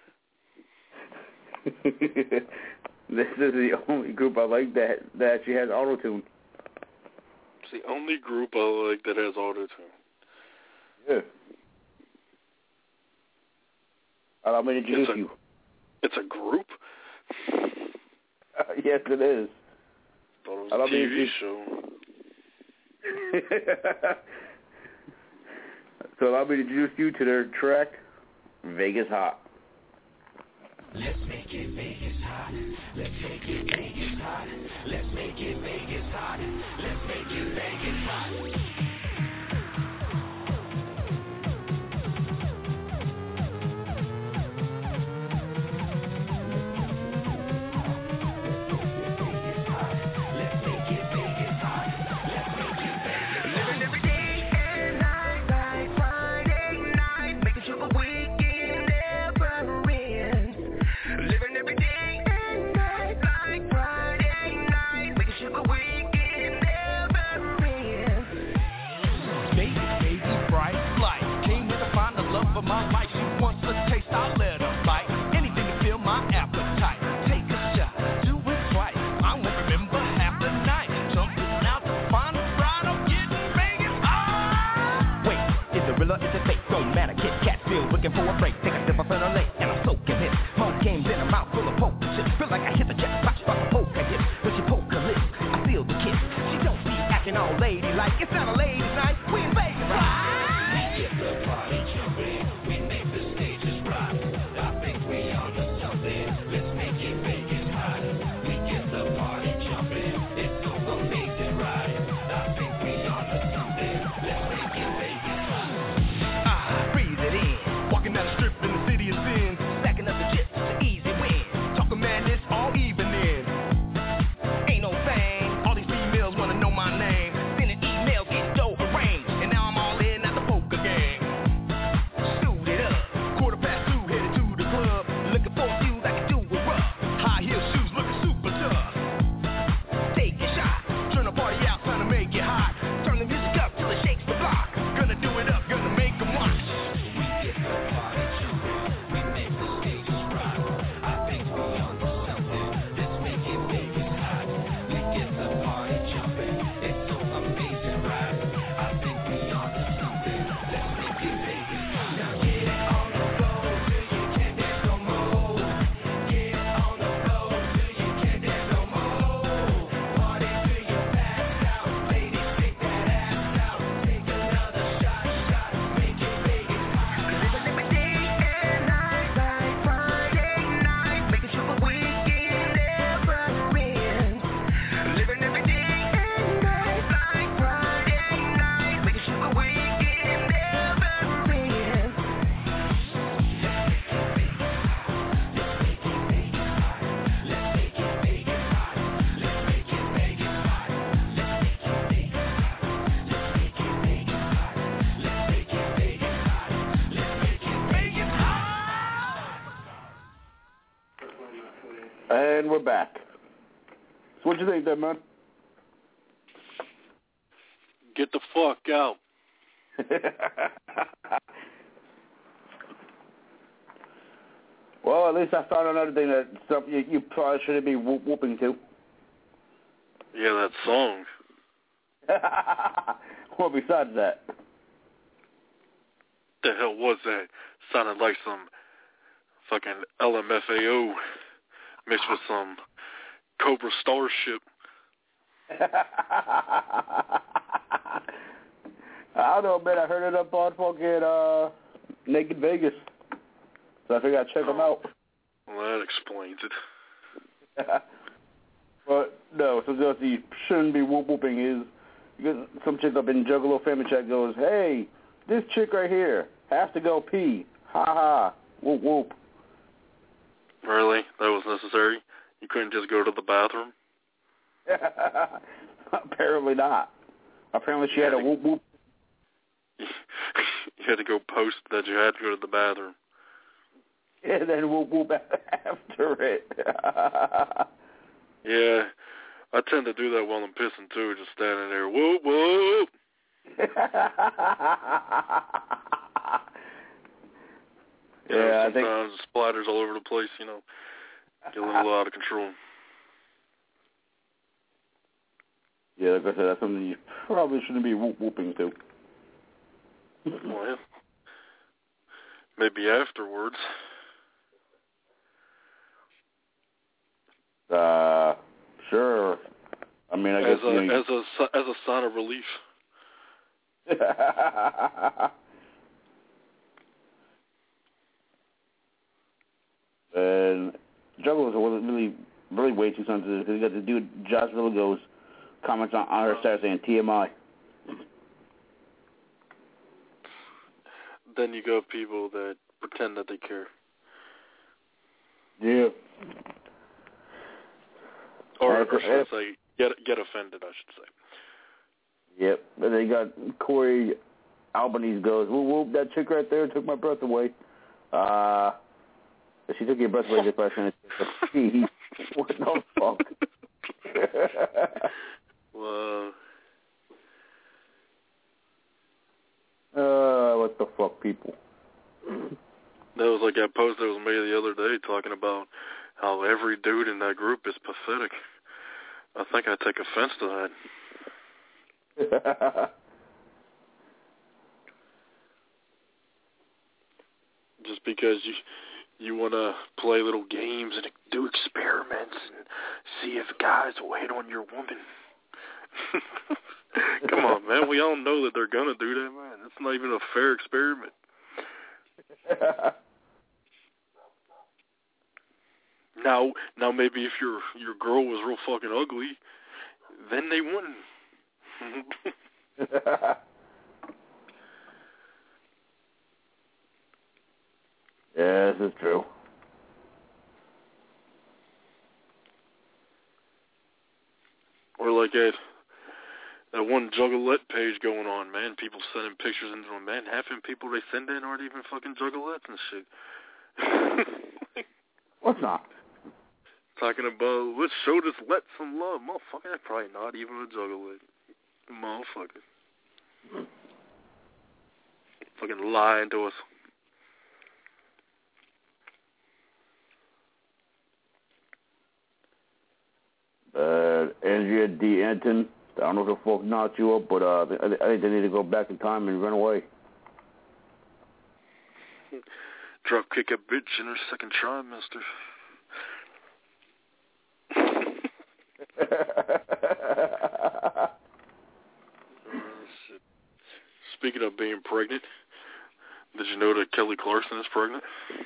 This is the only group I like that, that actually has autotune. It's the only group I like that has autotune. Yeah. Allow me to introduce it's a, you. It's a group? Uh, yes, it is. Thought it was Allow a T V me show. So allow me to introduce you to their track, Vegas Hot. Let's make it Vegas hot. Let's make it Vegas hot. Let's make it Vegas hot. Let's make it Vegas hot. My life, she wants a taste, I'll let her bite. Anything to fill my appetite. Take a shot, do it twice. I won't remember half the night. Jumping out to find a bride, I'm getting Vegas hot. Wait, is it real or is it fake? Don't matter, Kit Kat still looking for a break. Take a sip of Fenner Lake and I'm soaking it. More games in a mouth full of poker chips. Feel like I hit the jackpot, spot the poker hits. When she poke her lips, I feel the kiss. She don't be acting all ladylike. It's not a ladies' night, we in Vegas hot. We get the party jumping, we make the stages rock. And we're back. So what you think, then, man? Get the fuck out. Well, at least I found another thing that something you, you probably shouldn't be whoop, whooping to. Yeah, that song. Well, besides that. The hell was that? Sounded like some fucking L M F A O mixed with some Cobra Starship. I don't know, man. I heard it up on fucking uh, Naked Vegas. So I figured I'd check them out. Well, that explains it. But, no, so just you shouldn't be whoop whooping is because some chick up in Juggalo Family Chat goes, hey, this chick right here has to go pee. Ha ha. Whoop whoop. Really? That was necessary? You couldn't just go to the bathroom? Apparently not. Apparently she had a whoop whoop. You had to go post that you had to go to the bathroom. And then whoop whoop after it. Yeah, I tend to do that while I'm pissing too, just standing there, whoop whoop. Yeah, yeah, I think sometimes it splatters all over the place, you know, get a little out of control. Yeah, like I said, that's something you probably shouldn't be whoop whooping to. Well, maybe afterwards. Uh, sure. I mean, I as guess a you know, as a as a sign of relief. And Juggalo wasn't really, really way too sensitive because you got the dude Josh Villagos comments on, on her status saying T M I. Then you got people that pretend that they care. Yeah. Or, Uh, or should I say, get get offended, I should say. Yep. And they got Corey Albanese goes, whoop, whoop, that chick right there took my breath away. Uh, she took your breath away just by saying it. What the fuck? Well, uh, what the fuck, people? that was like that post that was made the other day talking about how every dude in that group is pathetic. I think I take offense to that. Just because you you want to play little games and do experiments and see if guys will hit on your woman. Come on, man. We all know that they're going to do that, man. It's not even a fair experiment. Now, now maybe if your your girl was real fucking ugly, then they wouldn't. Yeah, this is true. Or like that, that one Juggalette page going on, man. People sending pictures into them, man. Half of people they send in aren't even fucking Juggalettes and shit. What's not? Talking about, let's show this let some love. Motherfucker, that's probably not even a Juggalette. Motherfucker. Fucking lying to us. Uh, Andrea D. Anton, I don't know if the fuck knocked you up, but uh, I, I think they need to go back in time and run away. Drop kick a bitch in her second trimester. Speaking of being pregnant, did you know that Kelly Clarkson is pregnant?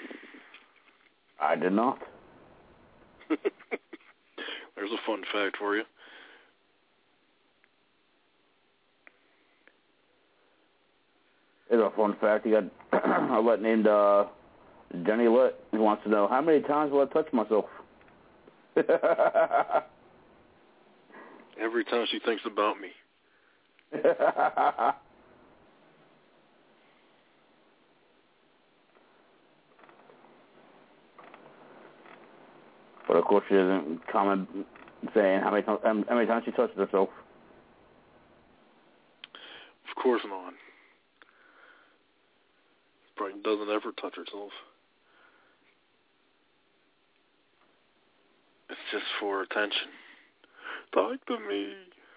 I did not. There's a fun fact for you. Here's a fun fact. You got a let named uh, Jenny Litt who wants to know, how many times will I touch myself? Every time she thinks about me. But of course she doesn't comment saying how many, how many times she touched herself. Of course not. Probably doesn't ever touch herself. It's just for attention. Talk to me.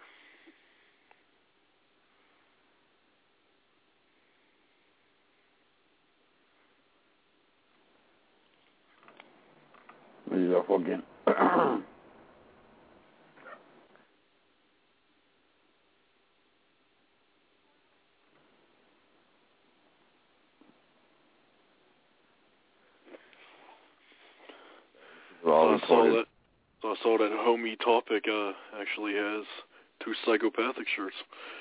These are fucking... So I saw that. So I saw that Homie Topic uh, actually has two psychopathic shirts.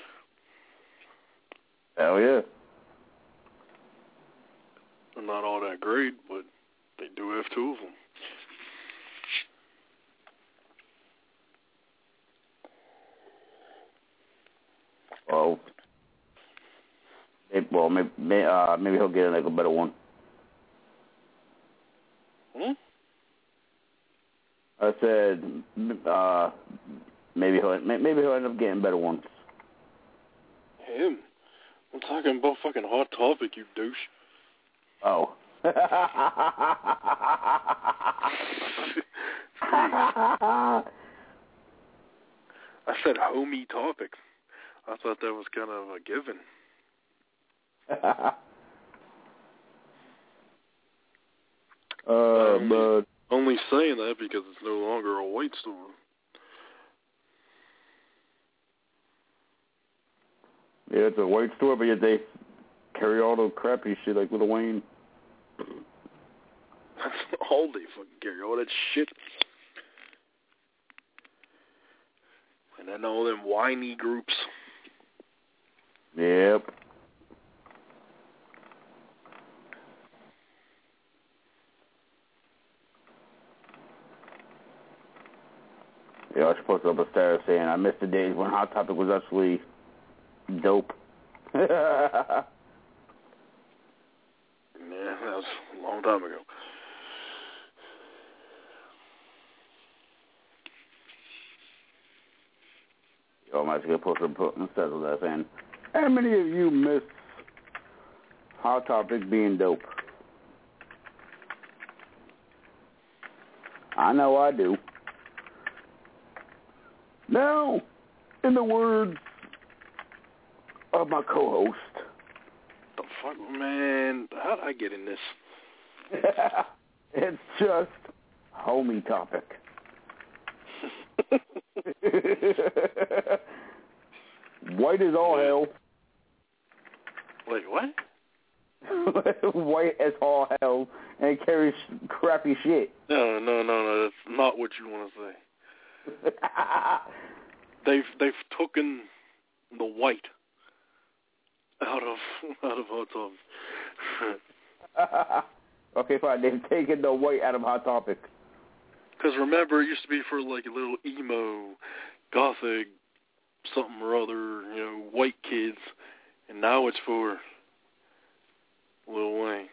Hell yeah. They're not all that great, but they do have two of them. Oh. Maybe, well, maybe, uh, maybe he'll get like a better one. Hmm? I said, uh, maybe he'll maybe he'll end up getting better ones. Him? I'm talking about fucking Hot Topic, you douche. Oh. I said Homie Topic. I thought that was kind of a given. uh, I'm but only saying that because it's no longer a white store. Yeah, it's a white store, but yet they carry all the crappy shit like Lil Wayne. That's all they fucking carry, all that shit. And then all them whiny groups. Yep. Yeah, I was supposed to up a status saying I missed the days when Hot Topic was actually dope. Yeah, that was a long time ago. Yo, I might as well post a put instead of that saying, how many of you miss Hot Topic being dope? I know I do. Now, in the words of my co-host. The fuck, man? How did I get in this? It's just Homie Topic. White is all hell. Wait, what? White as all hell and carries crappy shit. No, no, no, no. That's not what you want to say. they've they've taken the white out of out of Hot Topic. Okay, fine. They've taken the white out of Hot Topic. Because remember, it used to be for like a little emo, gothic, something or other, you know, white kids, and now it's for Lil Wayne.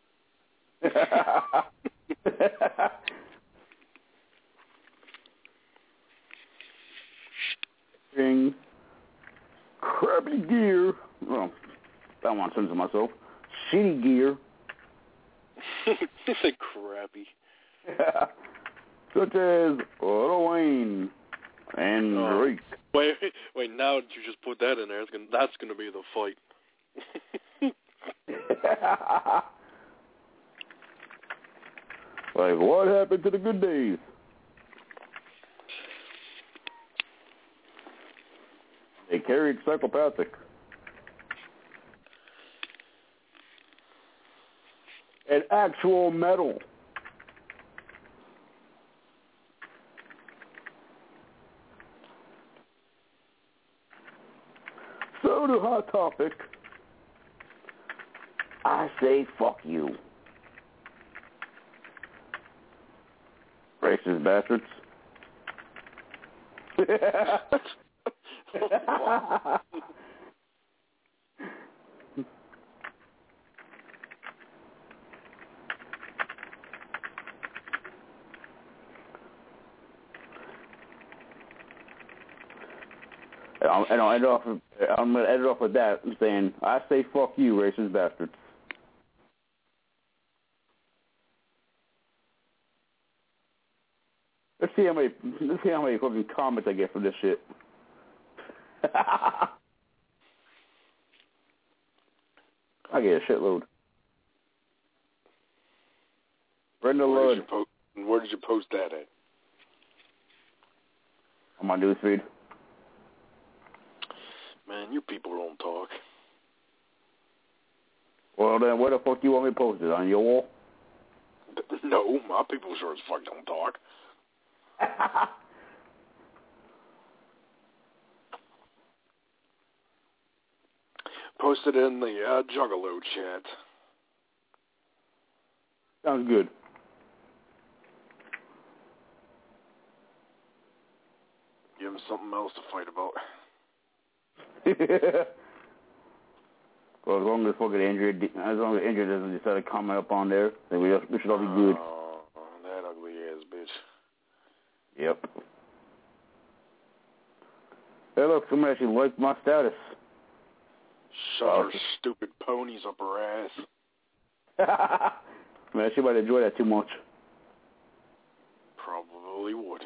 Crappy gear. Well, I don't want to censor myself. Shitty gear. You say crappy. Such as Lil Wayne and oh. Drake. Wait, wait! Now that you just put that in there, it's gonna, that's going to be the fight. Like, what happened to the good days? They carried psychopathic. And actual metal. So to Hot Topic, I say fuck you. Racist bastards. I'm, and I'll end off. With, I'm gonna end it off with that. I'm saying, I say fuck you, racist bastards. Let's see how many. Let's see how many fucking comments I get from this shit. I get a shitload. Brenda Where Lloyd. did, you po- where did you post that at? On my newsfeed. Man, you people don't talk. Well, then where the fuck do you want me to post it? On your wall? No, my people sure as fuck don't talk. Post it in the uh, Juggalo chat. Sounds good. Give him something else to fight about. Well, as long as fucking injured, as long as injured doesn't decide to comment up on there, then we we should all be good. Oh, that ugly ass bitch. Yep. Hey, look, somebody actually liked my status. Shove Oh. her stupid ponies up her ass. Man, she might enjoy that too much. Probably would.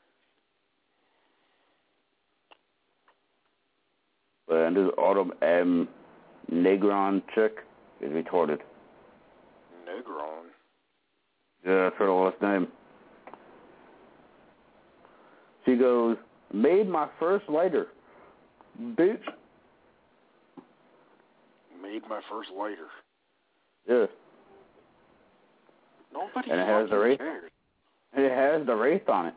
And this Autumn M. Negron chick is retarded. Negron? Yeah, that's her last name. She goes, made my first lighter. Bitch. Made my first lighter. Yeah. Nobody and it has the wraith. cares. And it has the wraith on it.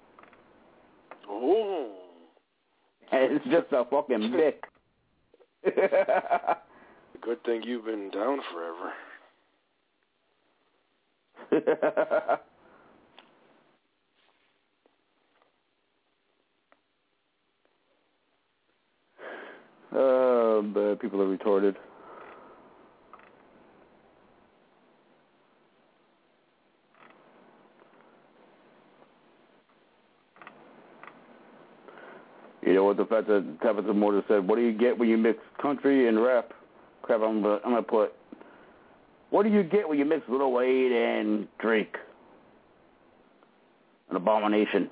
Oh. And it's just a fucking dick. Good thing you've been down forever. Oh, but people are retarded. You know what the fact that Tabitha Morton said, what do you get when you mix country and rap? Crap, I'm gonna, I'm gonna put, what do you get when you mix Lil Wayne and Drake? An abomination.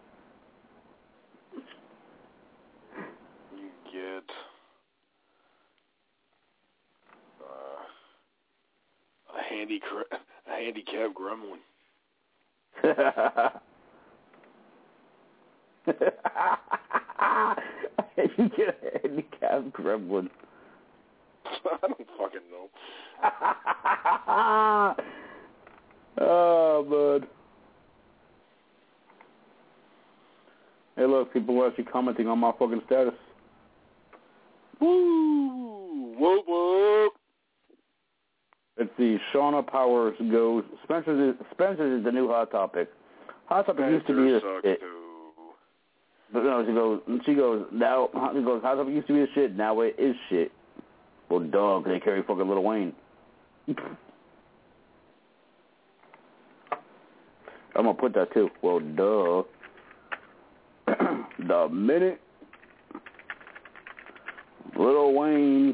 You get uh, a handy a handicap gremlin. You get a handicap gremlin. I don't fucking know. Oh, bud. Hey, look, people are actually commenting on my fucking status. Woo! Whoop, whoop. Let's see. Shauna Powers goes, Spencer is, Spencer is the new Hot Topic. Hot Topic Spencer used to be the shit. Too. But no, she goes, she goes, now, she goes, Hot Topic used to be the shit, now it is shit. Well, dog, they carry fucking Lil Wayne. I'm gonna put that too. Well, duh. The minute Lil Wayne,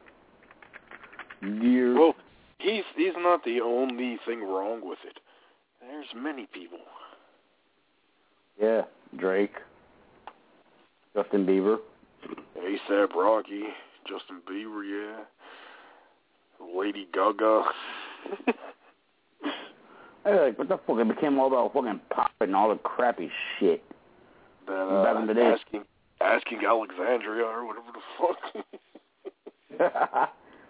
dear. Well, he's he's not the only thing wrong with it. There's many people. Yeah, Drake, Justin Bieber, A$AP Rocky, Justin Bieber, yeah, Lady Gaga. Hey, like, what the fuck? It became all about fucking pop and all the crappy shit. That, uh, Back in the day. asking, asking Alexandria or whatever the fuck.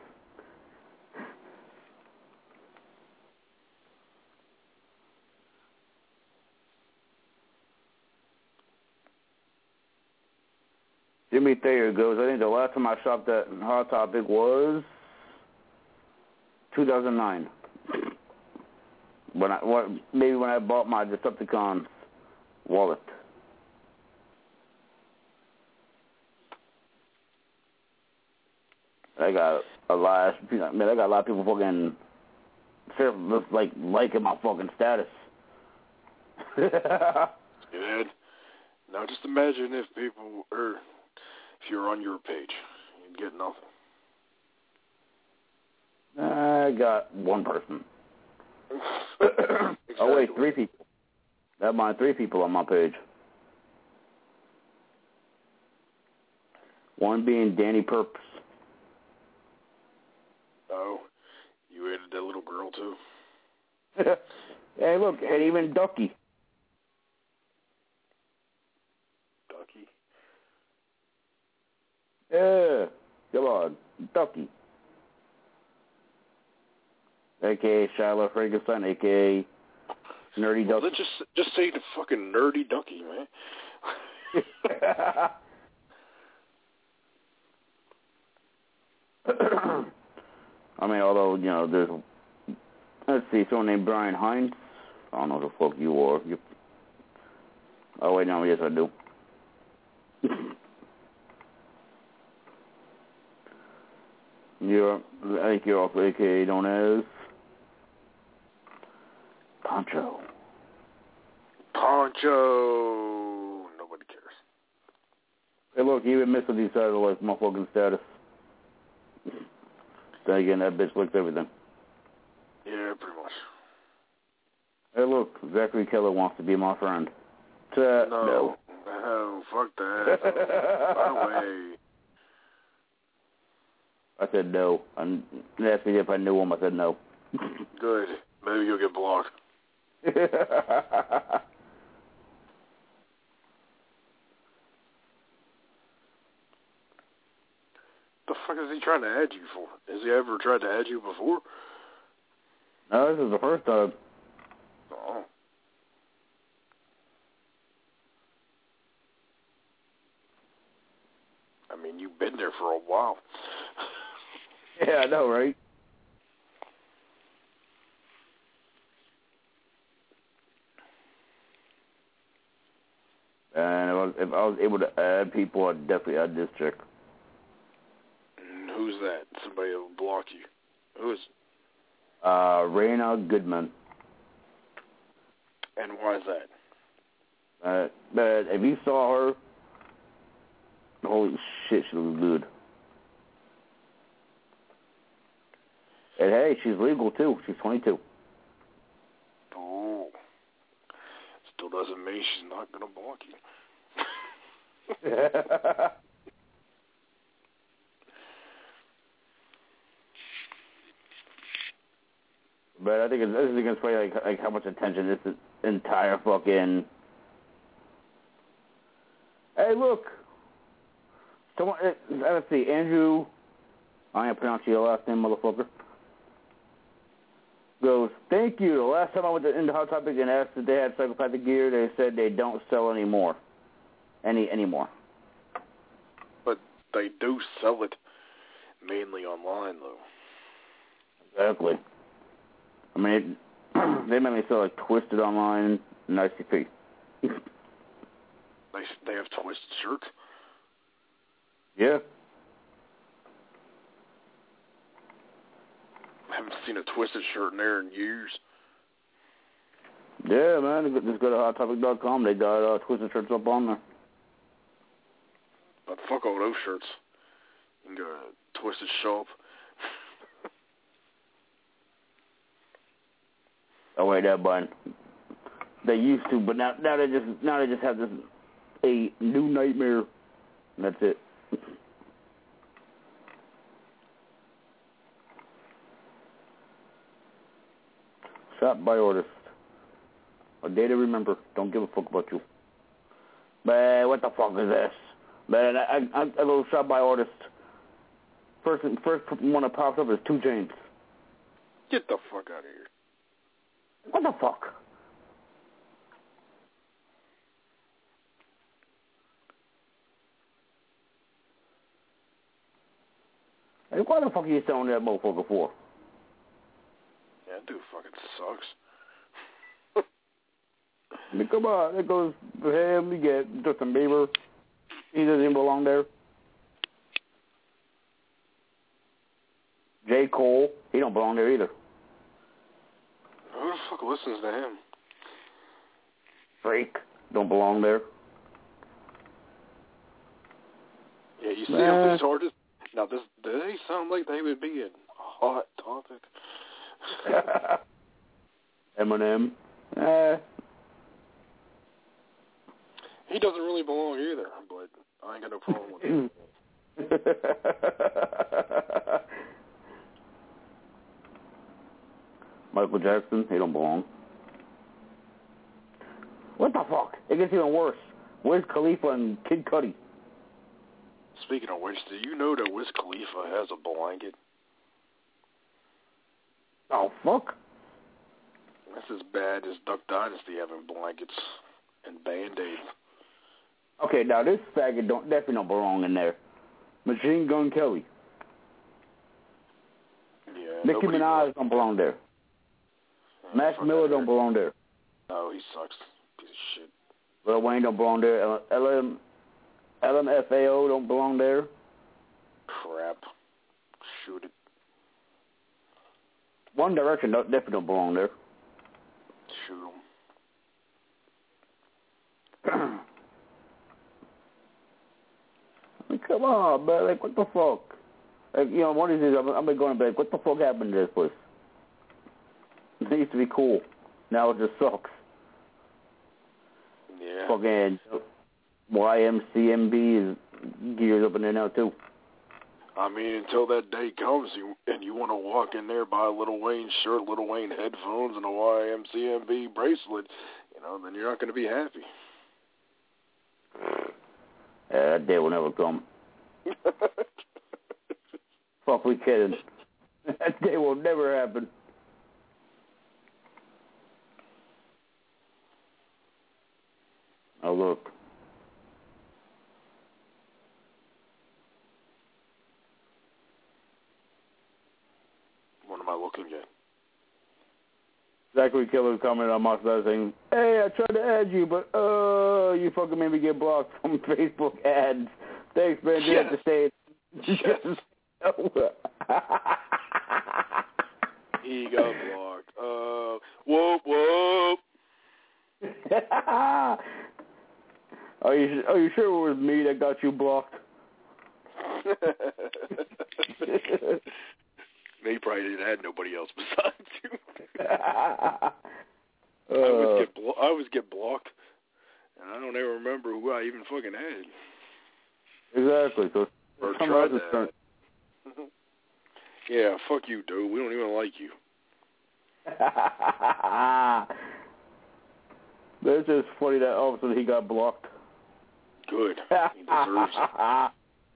Jimmy Thayer goes, I think the last time I shopped at Hot Topic was two thousand nine. When I, what, maybe when I bought my Decepticons wallet. I got a lot. Of, man, I got a lot of people fucking just like liking my fucking status. Good. Now just imagine if people, or If you're on your page, you'd get nothing. I got one person. Exactly. Oh, wait, three people. Never mind, three people on my page. One being Danny Purpose. Oh, you added that little girl, too? Hey, look, and even Ducky. Ducky? Yeah, come on, Ducky. A K A Shiloh Frankenstein, A K A Nerdy Well, Ducky. let's just, just say the fucking Nerdy Ducky, man. I mean, although, you know, there's, let's see, someone named Brian Hines. I don't know who the fuck you are. You, oh, wait, no, yes, I do. You're, I think you're also A K A known as Poncho. Poncho. Nobody cares. Hey, look, even Mister decided to like my fucking status. Then again, that bitch likes everything. Yeah, pretty much. Hey, look, Zachary Keller wants to be my friend. Uh, no. no. Oh, fuck that. No way. I said no. And they asked me if I knew him. I said no. Good. Maybe you'll get blocked. The fuck is he trying to add you for? Has he ever tried to add you before? No, this is the first time. Oh. I mean, you've been there for a while. Yeah, I know, right? And if I, was, if I was able to add people, I'd definitely add this chick. Who's that? Somebody will block you. Who is? Uh, Raina Goodman. And why is that? Uh, but if you saw her, holy shit, she looks good. And hey, she's legal too. She's twenty-two. Oh. Still doesn't mean she's not going to block you. But I think it's, this is against probably like, like how much attention this entire fucking. Hey, look. Someone, let's see, Andrew. I ain't pronounce your last name, motherfucker. Goes, thank you. The last time I went to into Hot Topic and asked if they had psychopathic gear, they said they don't sell anymore. Any anymore. But they do sell it mainly online, though. Exactly. I mean, it, they mainly sell like Twisted online and I C P. They they have Twisted shirts. Yeah. I haven't seen a Twisted shirt in there in years. Yeah, man. Just go to hot topic dot com. They got uh, Twisted shirts up on there. But fuck all those shirts. You can go to Twisted shop. Oh wait, that button. They used to, but now now they just now they just have this a new nightmare. And that's it. Shop by artist. A day to remember. Don't give a fuck about you. But what the fuck is this? But I, I, I, a little shop by artist. First, first one that pops up is Two James. Get the fuck out of here. What the fuck? Hey, why the fuck are you selling that motherfucker for? Yeah, that dude fucking sucks. I mean, come on. It goes for him. You get Justin Bieber. He doesn't even belong there. J. Cole. He don't belong there either. Who the fuck listens to him? Freak. Don't belong there. Yeah, you see uh, how these artists, now this, do they sound like they would be a hot topic? Eminem. Uh, he doesn't really belong either, but I ain't got no problem with him. Michael Jackson, he don't belong. What the fuck? It gets even worse. Where's Khalifa and Kid Cudi? Speaking of which, do you know that Wiz Khalifa has a blanket? Oh, fuck. That's as bad as Duck Dynasty having blankets and Band-Aids. Okay, now this faggot don't definitely don't belong in there. Machine Gun Kelly. Yeah, Nicki Minaj don't belong there. Yeah, Mac Miller don't belong there. No, he sucks. Piece of shit. Lil Wayne don't belong there. L M L M F A O don't belong there. Crap. Shoot it. One Direction don't, definitely don't belong there. Shoot them. I mean, come on, man. Like, what the fuck? Like, you know, one of these days, I'm, I'm going to be like, what the fuck happened to this place? It used to be cool. Now it just sucks. Yeah. Fucking Y M C M B is gears up in there now, too. I mean, until that day comes you, and you want to walk in there, buy a Lil Wayne shirt, Lil Wayne headphones, and a Y M C M B bracelet, you know, then you're not going to be happy. Yeah, that day will never come. Fuck, we kidding. That day will never happen. Oh, look. What am I looking at? Zachary Killer commented on my side saying, hey, I tried to add you, but, uh, you fucking made me get blocked from Facebook ads. Thanks, man. You have to say it. Yes. He got blocked. Uh, whoop, whoop. Are you, are you sure it was me that got you blocked? He probably didn't have nobody else besides you. uh, I always get blo- I always get blocked, and I don't ever remember who I even fucking had. Exactly. So or tried that. Yeah, fuck you, dude. We don't even like you. It's just funny that all of a sudden he got blocked. Good. He deserves it.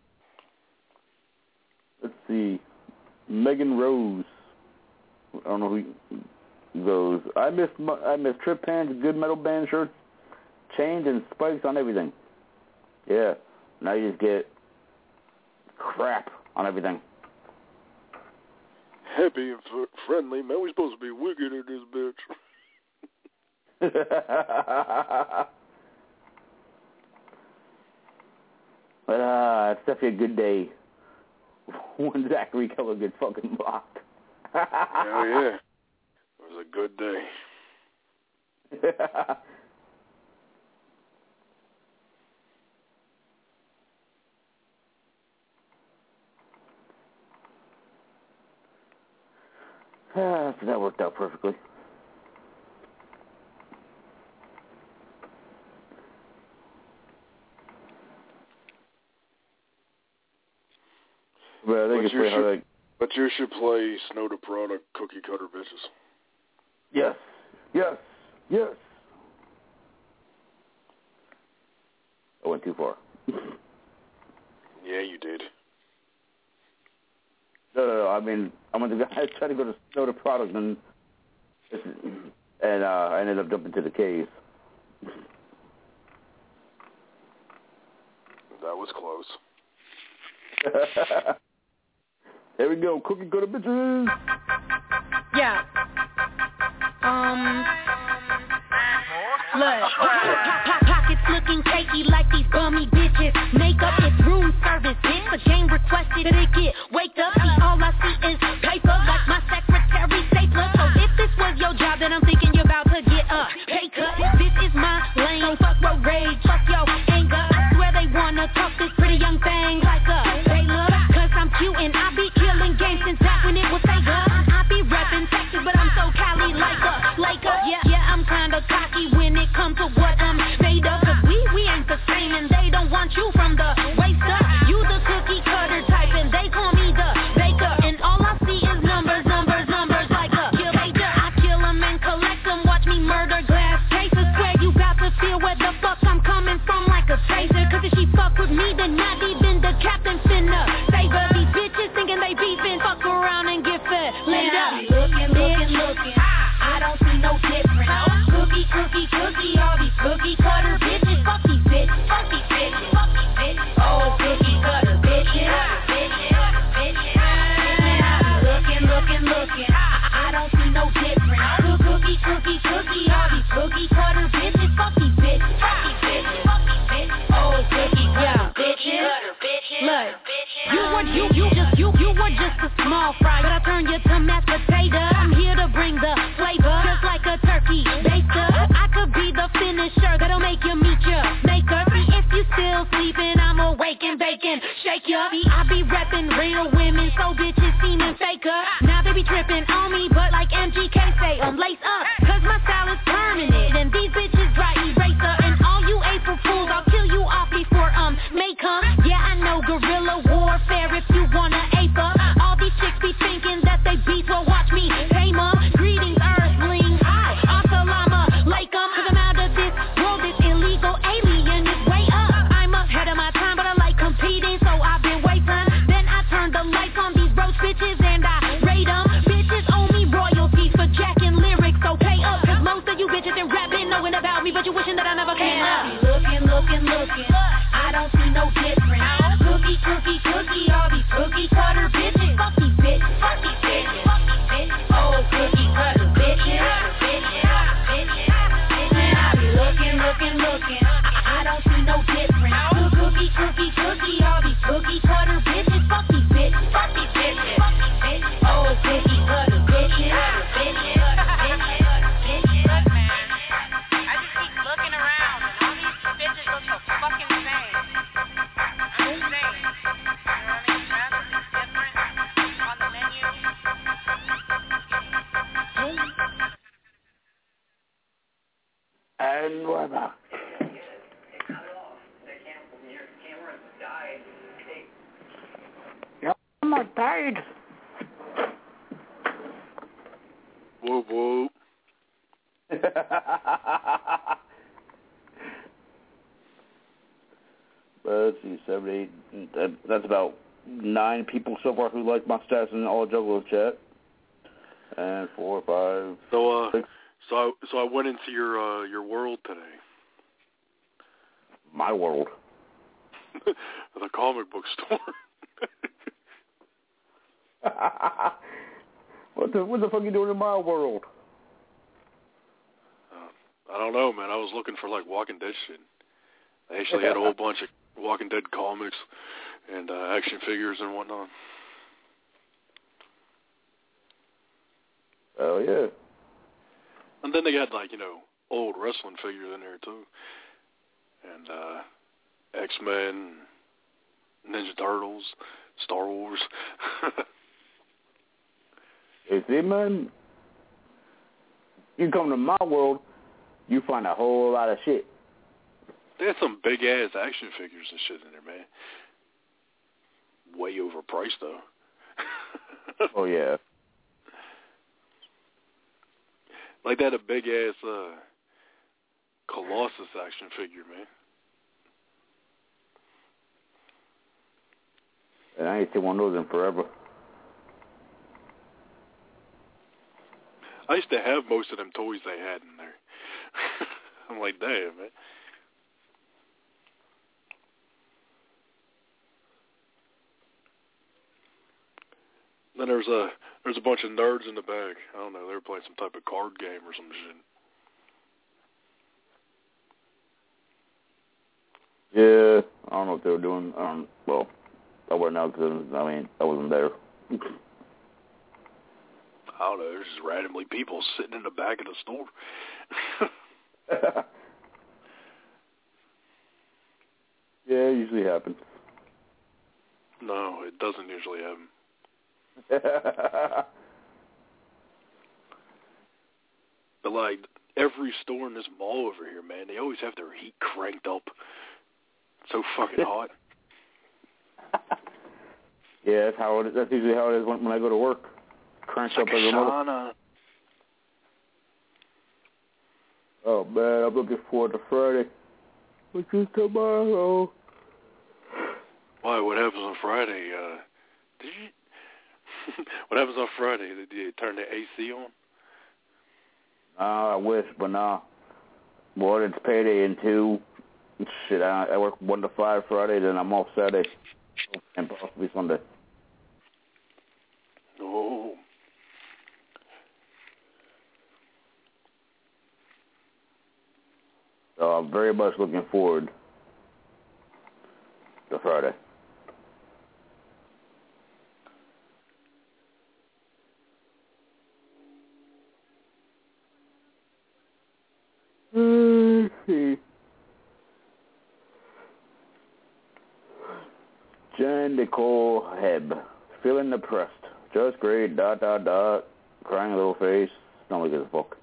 Let's see. Megan Rose. I don't know who goes. I miss I miss trip pants, good metal band shirts, chains and spikes on everything. Yeah. Now you just get crap on everything. Happy and f- friendly, man. We supposed to be wicked in this bitch. But uh, it's definitely a good day when Zachary Keller gets fucking blocked. Hell yeah. It was a good day. So that worked out perfectly. But I think but, it's you play should, like, but you should play Snow to Prada Cookie Cutter Bitches. Yes. Yes. Yes. I went too far. Yeah, you did. No, no, no. I mean, I'm gonna. I tried to go to Snow to Product and and uh, I ended up jumping to the caves. That was close. There we go. Cookie cutter bitches. Yeah. Um. Look. Pockets looking cakey like these bummy bitches. Makeup is room service. Bitch, the game requested that it get waked up. See, all I see is paper like my secretary stapler. So if this was your job, then I'm thinking you're about to get a pay cut. This is my lane. So fuck road rage. Fuck your anger. I swear they wanna talk this pretty young thing like kinda cocky when it comes to what I'm made of. Cause we, we ain't the same and they don't want you from the waist up. You the cookie cutter type and they call me the baker. And all I see is numbers, numbers, numbers like a killator. I kill them and collect them, watch me murder glass cases. Swear you got to feel where the fuck I'm coming from like a taser. Cause if she fuck with me then not even the captain finna save her. These bitches thinking they beefing, fuck around and get fed. Laid up. Looking, looking, looking. I don't see no difference. Cookie, cookie, cookie. All these cookie cutter bitches. Fuck these bitches. Fuck these bitches. Fuck these bitches. Oh, cookie cutter bitches. Bitches. Bitches. Looking, looking, looking. I don't see no difference. Cookie, cookie, cookie. All these cookie cutter bitches. Fuck these bitches. Fuck these bitches. Fuck these bitches. Oh, cookie cutter bitches. Cutter bitches. Look, you were you you just you you were just a small fry, but I turned you to mashed potato. I'm here to bring the flavor, just like a turkey baster. I could be the finisher that'll make you meet your maker. See if you still sleeping, I'm awake and baking. Shake ya. See, I be repping real women, so bitches seeming faker. Now they be tripping on me, but like M G K say, I'm lace up, cause my style is permanent, and these bitches dry eraser. And all you April fools, I'll kill you off before um may come. Yeah, I know guerrilla warfare if you wanna ape up. All these chicks be thinking that they beat, well watch me tame 'em. Greetings earthlings, assalamu alaikum. Cause I'm out of this world, this illegal alien is way up. I'm ahead of my time, but I like competing, so I've been waiting. Then I turn the lights on these roach bitches and I rate 'em. Bitches owe me royalties for jacking lyrics, so pay up. Cause most of you bitches in rap been knowing about me, but you wishing that I never came up. Looking, looking, looking. I don't see no difference. Cookie, cookie, cookie. All these cookie cutter bitches. Fuck these bitches. Fuck these bitches. Fuck these bitches. Oh, cookie cutter bitches. Bitches. Bitches. Bitches. I be looking, looking, looking. I don't see no difference. Cookie, cookie, cookie. All these cookie cutter bitches. Fuck these bitches. Fuck these bitches. Fuck these bitches. Oh, cookie cutter bitches. Bitches. Bitches. Bitches. Look, man. I just keep looking around and all these bitches look so fucking same. I'm just saying. You know what I mean? Nothing is different on the menu. And we're back. Yeah, I'm not tired. Whoop, whoop. Let's see, seven, eight. That, that's about nine people so far who like my stats in all Juggalos chat. And four, five, So, uh, six. so I, so I went into your, uh, your world today. My world. The comic book store. What the what the fuck are you doing in my world? Uh, I don't know, man. I was looking for like Walking Dead shit. They actually had a whole bunch of Walking Dead comics and uh, action figures and whatnot. Oh yeah. And then they got like, you know, old wrestling figures in there too. And uh, X-Men, Ninja Turtles, Star Wars. You see, man, you come to my world, you find a whole lot of shit. They had some big-ass action figures and shit in there, man. Way overpriced, though. Oh, yeah. Like that a big-ass uh, Colossus action figure, man. And I ain't seen one of those in forever. I used to have most of them toys they had in there. I'm like, damn, man. Then there's a there's a bunch of nerds in the back. I don't know, they were playing some type of card game or some shit. Yeah, I don't know what they were doing. I don't, well, I wasn't out because, I mean, I wasn't there. I don't know, there's just randomly people sitting in the back of the store. Yeah, it usually happens. No, it doesn't usually happen. But like, every store in this mall over here, man, they always have their heat cranked up. It's so fucking hot. Yeah, that's how it is. That's usually how it is when, when I go to work. Cranked it's up like as a sauna. mother. Oh man, I'm looking forward to Friday, which is tomorrow. Why? What happens on Friday? Uh, did you? What happens on Friday? Did you turn the A C on? Uh, I wish, but nah. One, it's payday, and two, shit, I, I work one to five Friday, then I'm off Saturday, and possibly Sunday. Oh. So I'm very much looking forward to Friday. Let's see. Jen Nicole Heb, feeling depressed. Just great, dot, dot, dot. Crying a little face. Nobody gives a fuck.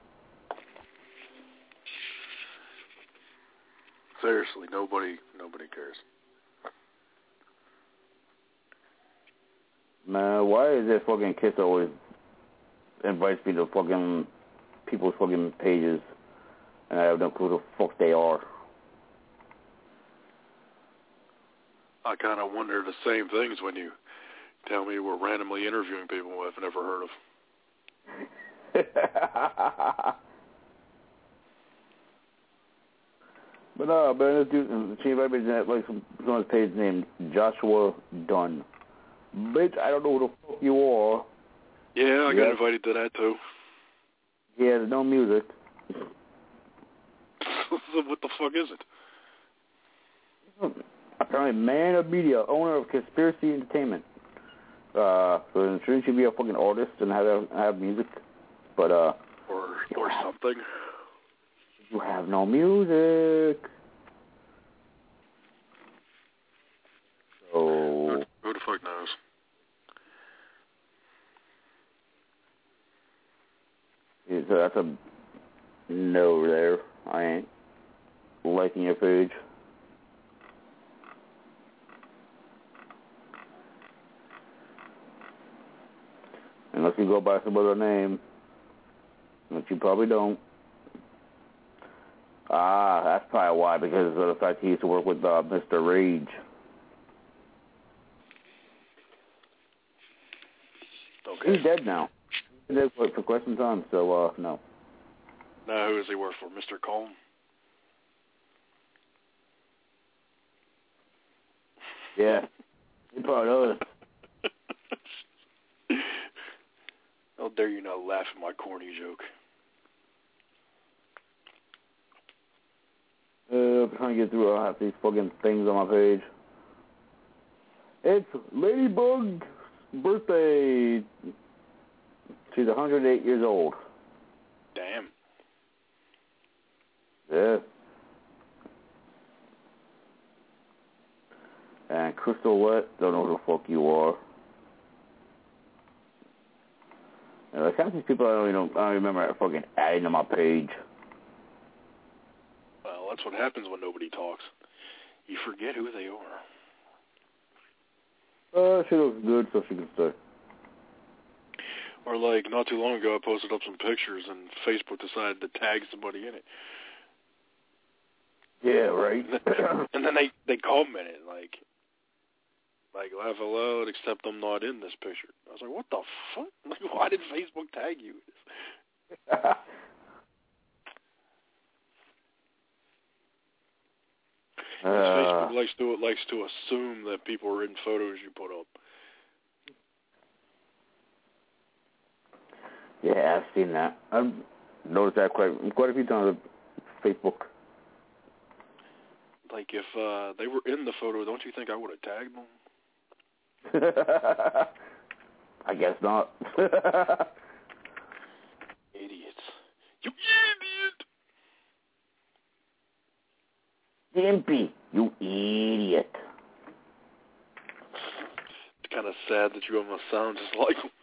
Seriously, nobody, nobody cares. Man, why is this fucking Kiss always invites me to fucking people's fucking pages, and I have no clue who the fuck they are? I kind of wonder the same things when you tell me we're randomly interviewing people I've never heard of. But no, but this dude, she invited me to like some on his page named Joshua Dunn. Bitch, I don't know who the fuck you are. Yeah, I yeah. got invited to that too. Yeah, there's no music. What the fuck is it? Apparently, man of media, owner of Conspiracy Entertainment. Uh, so shouldn't you be a fucking artist and have have music? But uh, or or something. You have no music. So who, who the fuck knows? So that's a no there. I ain't liking your page. Unless you go by some other name, which you probably don't. Ah, that's probably why, because of the fact he used to work with uh, Mister Rage. Okay. He's dead now. He's dead for, for quite some time, so, uh, no. Now, who does he work for? Mister Colm? Yeah. He probably does. How dare you not laugh at my corny joke? Uh, I'm trying to get through all half these fucking things on my page. It's Ladybug's birthday. She's one hundred eight years old. Damn. Yeah. And Crystal Wet, don't know who the fuck you are. And like half these people I don't even I don't remember fucking adding to my page. Well, that's what happens when nobody talks. You forget who they are. Uh, she looks good, so she can stay. Or like, not too long ago, I posted up some pictures, and Facebook decided to tag somebody in it. Yeah, right. And then they, they commented, like, like, laugh aloud, except I'm not in this picture. I was like, what the fuck? Like, why did Facebook tag you? Uh, Facebook likes to likes to assume that people are in photos you put up. Yeah, I've seen that. I've noticed that quite quite a few times on Facebook. Like, if uh, they were in the photo, don't you think I would have tagged them? I guess not. Idiots. You idiot! Gimpy, you idiot. It's kind of sad that you almost sound just like him.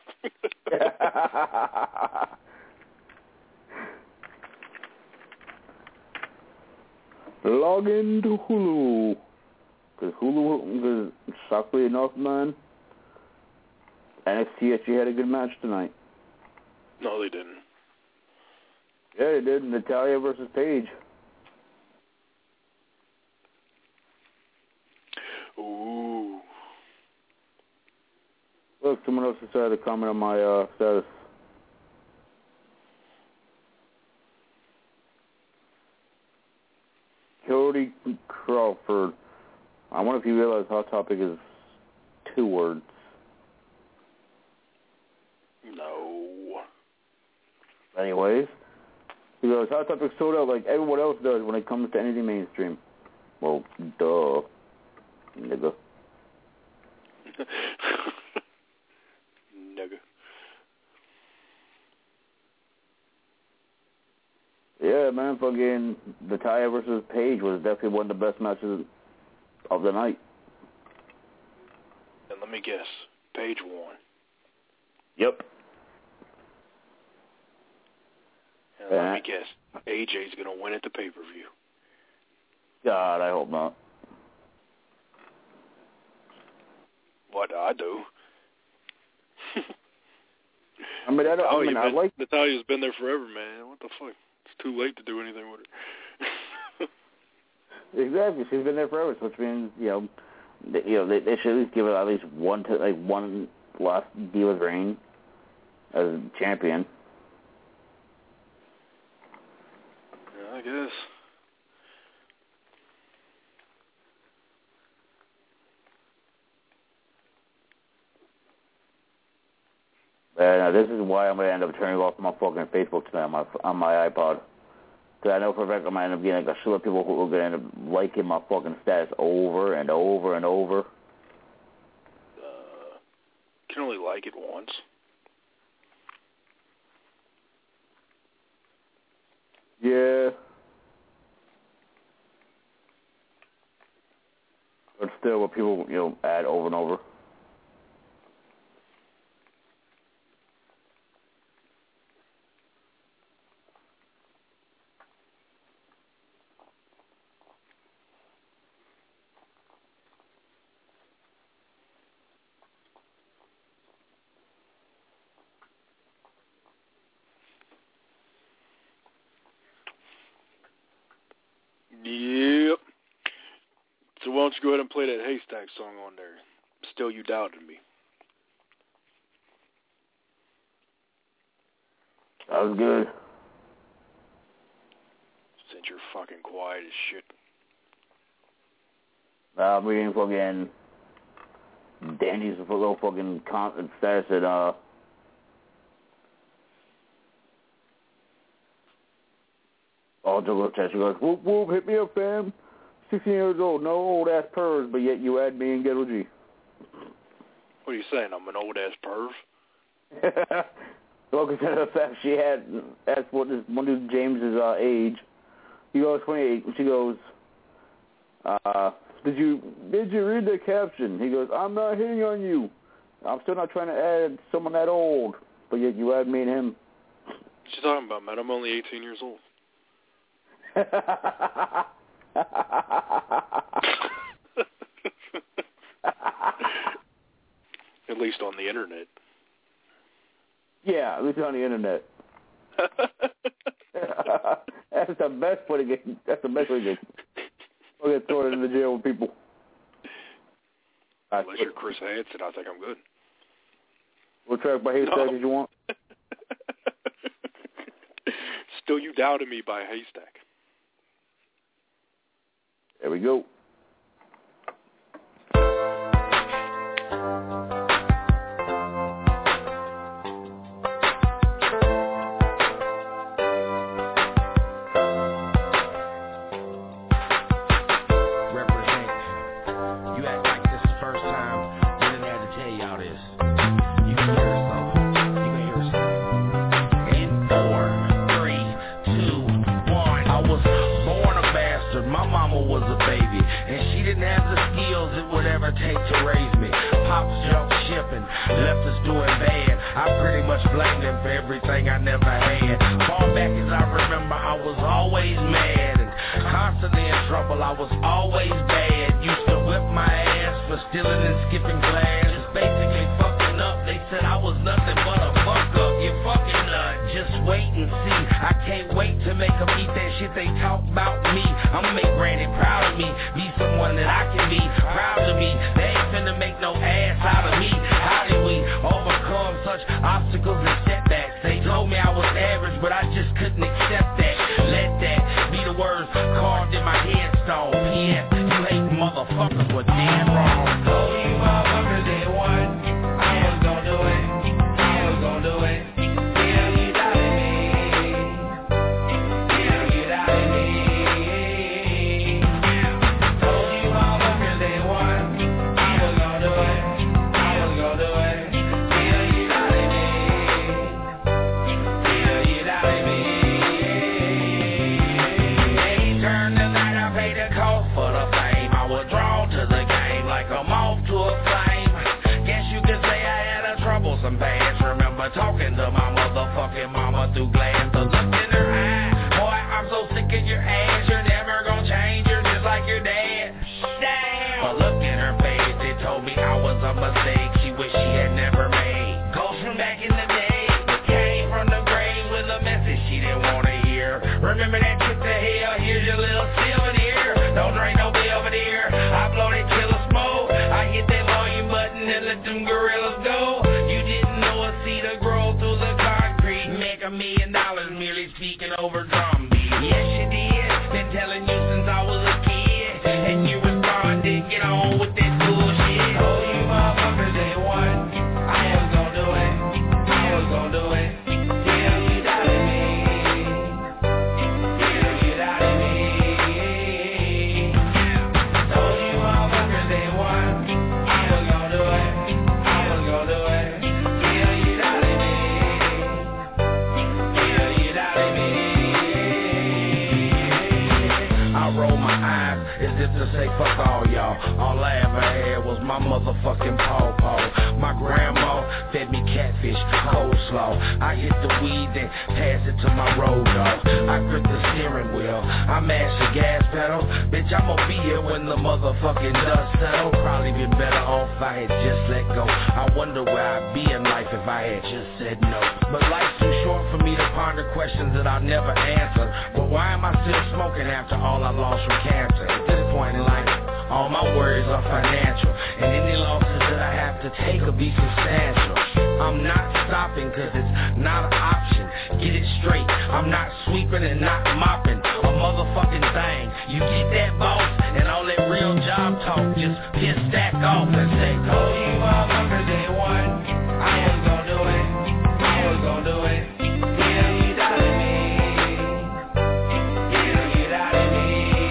log into Hulu. Because Hulu, because shockingly enough, man, N X T actually had a good match tonight. No, they didn't. Yeah, they did. Natalya versus Paige. Ooh. Look, someone else decided to comment on my uh, status. Cody Crawford. I wonder if you realize Hot Topic is two words. No. Anyways, he goes, Hot Topic sold out like everyone else does when it comes to anything mainstream. Well, duh. Nigga. Nigga. Yeah, man, fucking Natalya versus Paige was definitely one of the best matches of the night. And let me guess, Paige won. Yep. And let me guess, A J's gonna win at the pay-per-view. God, I hope not. What I do? I mean, I don't. I mean, I like Natalya's been there forever, man. What the fuck? It's too late to do anything with her. Exactly, she's been there forever, which means you know, they, you know, they, they should at least give her at least one to like one last Divas reign as a champion. Yeah, I guess. And uh, this is why I'm going to end up turning off my fucking Facebook tonight on my, on my iPod. Because I know for a fact I'm going to end up getting like a slew of people who are going to end up liking my fucking status over and over and over. Uh, you can only like it once. Yeah. But still, what people, you know, add over and over. Yep. So why don't you go ahead and play that Haystack song on there? Still You Doubted Me. That was good. Since you're fucking quiet as shit. Uh, I'm reading fucking Danny's little fucking con- status at, uh, oh, Joe Test. She goes, whoop, whoop, hit me up, fam. sixteen years old, no old-ass pervs, but yet you add me and Ghetto G. What are you saying? I'm an old-ass perv? Well, consider the fact she had, that's what this one dude James's uh, age. He goes, twenty-eight, and she goes, uh, did you, did you read the caption? He goes, I'm not hitting on you. I'm still not trying to add someone that old, but yet you add me and him. What you talking about, man? I'm only eighteen years old. At least on the internet. Yeah, at least on the internet. That's the best way to get. That's the best way to get. We'll get thrown into the jail with people. Unless you're Chris Hansen, I think I'm good. What track by Haystack No. did you want? Still You Doubted Me by Haystack. There we go. Take to raise me. Pops jumped ship and left us doing bad. I pretty much blamed him for everything I never had. Far back as I remember, I was always mad and constantly in trouble. I was always bad. Used to whip my ass for stealing and skipping class. Just basically fucking up. They said I was nothing but a fuck up. You fucking nut. Just wait and see. I can't wait to make them eat that shit they talk about me. I'ma make Granny proud of me. Be someone that I can be proud of me. They ain't finna make no ass out of me. How did we overcome such obstacles and setbacks? They told me I was average, but I just couldn't accept that. Let that be the words carved in my headstone. P S. You hate motherfuckers were damn wrong. Told you motherfuckers they won. I was gonna do it. I was gonna do it. Till you doubted me. Till you doubted me. Told you motherfuckers they won. I was gonna do it. I was gonna do it. Till you doubted me. Till you doubted me. They turned the night I paid the cost for the fame. I was drawn to the game like a moth to a flame. Guess you could say I had a troublesome past. Remember talking to my motherfucking mama through glass. The look in her eye, boy, I'm so sick of your ass. You're never gonna change, you're just like your dad. Damn. But look in her face, they told me I was a mistake. She wished she had never made. Ghost from back in the day, that came from the grave with a message she didn't wanna hear. Remember that trip to hell? Here's your little silver deer. Don't drink no Belvedere there. I blow that killer smoke. I hit that volume button and let them gorillas go. You didn't know a seed to grow through the concrete. Make a million dollars merely speaking over drum beats. Yes, you did. Been telling you since I was a kid. And you responded, get on with that bullshit. Oh, you motherfuckers, they won. I was gonna do it. I was gonna do it. Till you doubted me. Till you doubted me. Told you motherfuckers, they won. I was gonna do it. I was gonna do it. Till you doubted me. Till you doubted me. I roll my eyes as if to say fuck all y'all. All I ever had was my motherfucking paw-paw. My grandma fed me catfish, coleslaw. I hit the weed, then pass it to my road dog. I grip the steering wheel, I mash the gas pedal. Bitch, I'ma be here when the motherfucking dust settles. Probably been better off if I had just let go. I wonder where I'd be in life if I had just said no. But life's too short for me to ponder questions that I'll never answer. But why am I still smoking after all I lost from cancer? At this point in life, all my worries are financial, and any losses that I have to take will be substantial. I'm not stopping cause it's not an option. Get it straight, I'm not sweeping and not mopping a motherfucking thing. You get that, boss, and all that real job talk just get stacked off and say, told you motherfuckers they won. I was gonna do it. I was gonna do it. Till you doubted me. Till you doubted me.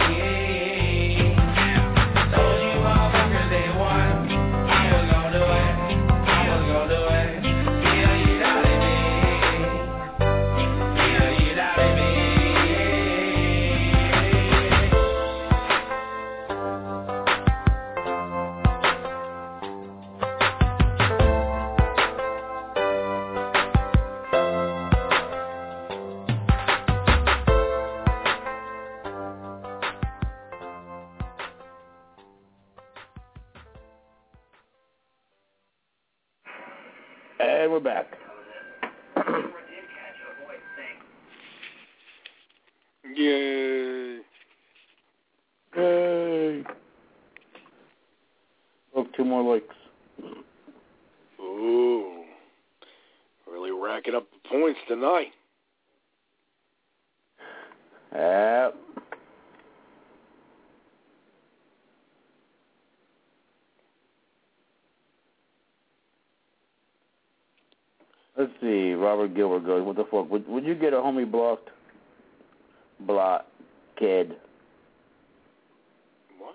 Told you motherfuckers they won. I was gonna do it. I was gonna do it. Till you doubted me. Till you doubted me. And we're back. Yay. Yay. Look, two more likes. Ooh. Really racking up the points tonight. Yep. Let's see. Robert Gilbert goes, what the fuck? Would, would you get a homie blocked? Block, kid. What?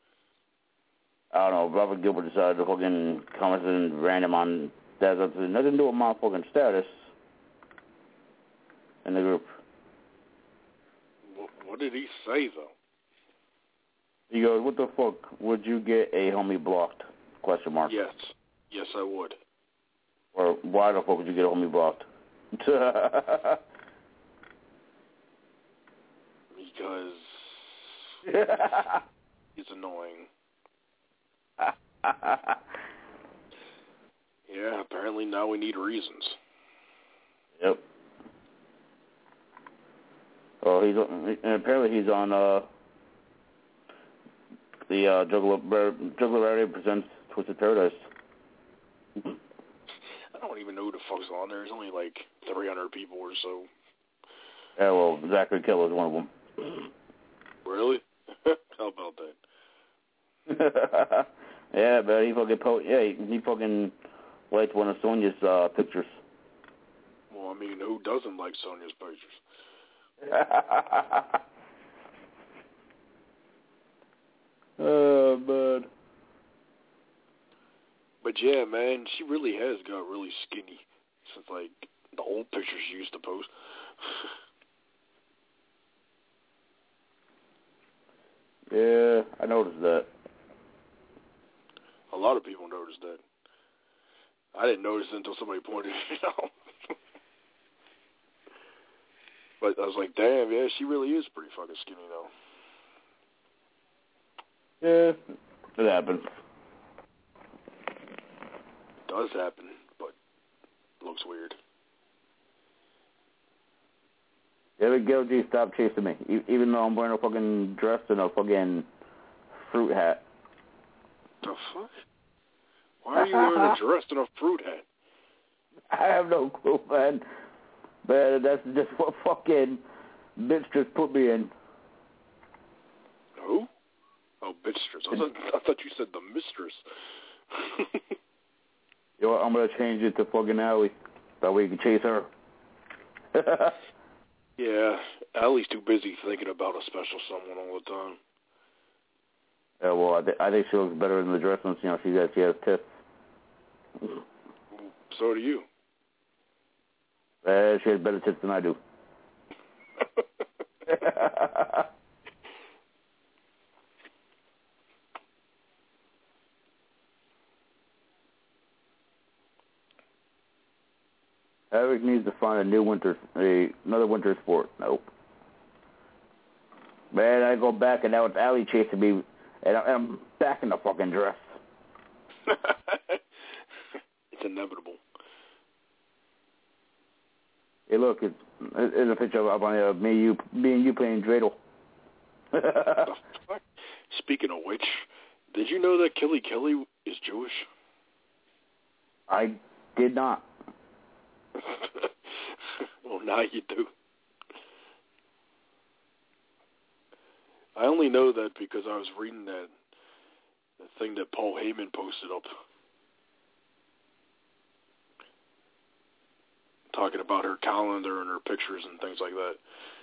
I don't know. Robert Gilbert decided to fucking comment in random on that. That's nothing to do with my fucking status in the group. What, what did he say, though? He goes, what the fuck? Would you get a homie blocked? Question mark. Yes. Yes, I would. Or why the fuck would you get a homie blocked? Because He's annoying. Yeah, apparently now we need reasons. Yep. Well, he's on, and apparently he's on uh, the uh, Juggalo Juggalo Radio presents Twisted Paradise. I don't even know who the fuck's on there. There's only like three hundred people or so. Yeah, well, Zachary Kill is one of them. Really? How about that? Yeah, but he fucking po- yeah, he, he fucking liked one of Sonya's uh, pictures. Well, I mean, who doesn't like Sonya's pictures? Oh, man. But yeah, man, she really has got really skinny since like the old pictures she used to post. Yeah, I noticed that. A lot of people noticed that. I didn't notice it until somebody pointed it out. But I was like, damn, yeah, she really is pretty fucking skinny now. Yeah, it happens. It does happen, but it looks weird. Yeah, but Gil G, stop chasing me. E- even though I'm wearing a fucking dress and a fucking fruit hat. The fuck? Why are you wearing a dress and a fruit hat? I have no clue, man. Man, that's just what fucking bitch just put me in. Who? Oh, bitchstress. I, thought, I thought you said the mistress. You know what, I'm going to change it to fucking Allie. That way you can chase her. Yeah, Allie's too busy thinking about a special someone all the time. Yeah, well, I, th- I think she looks better in the dress once, you know, she has, she has tits. So do you. Uh, she has better tits than I do. Eric needs to find a new winter, a, another winter sport. Nope. Man, I go back and now it's Allie chasing me, and I'm back in the fucking dress. It's inevitable. Hey, look, it's, it's a picture up on uh, me, you, me and you playing dreidel. The fuck? Speaking of which, did you know that Kelly Kelly is Jewish? I did not. Well, now you do. I only know that because I was reading that, that thing that Paul Heyman posted up, talking about her calendar and her pictures and things like that.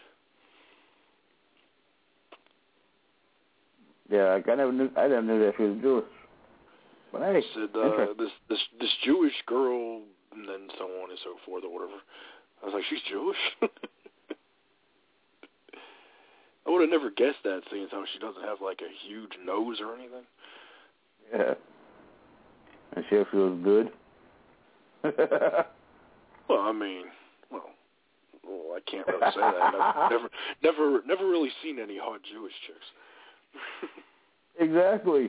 Yeah, I never knew. I never knew that she was Jewish. But hey, said uh, this this this Jewish girl, and then so on and so forth, or whatever. I was like, she's Jewish. I would have never guessed that, seeing how she doesn't have like a huge nose or anything. Yeah. And she feels good. Well, I mean, well, well, I can't really say that. I've never, never, never really seen any hot Jewish chicks. Exactly.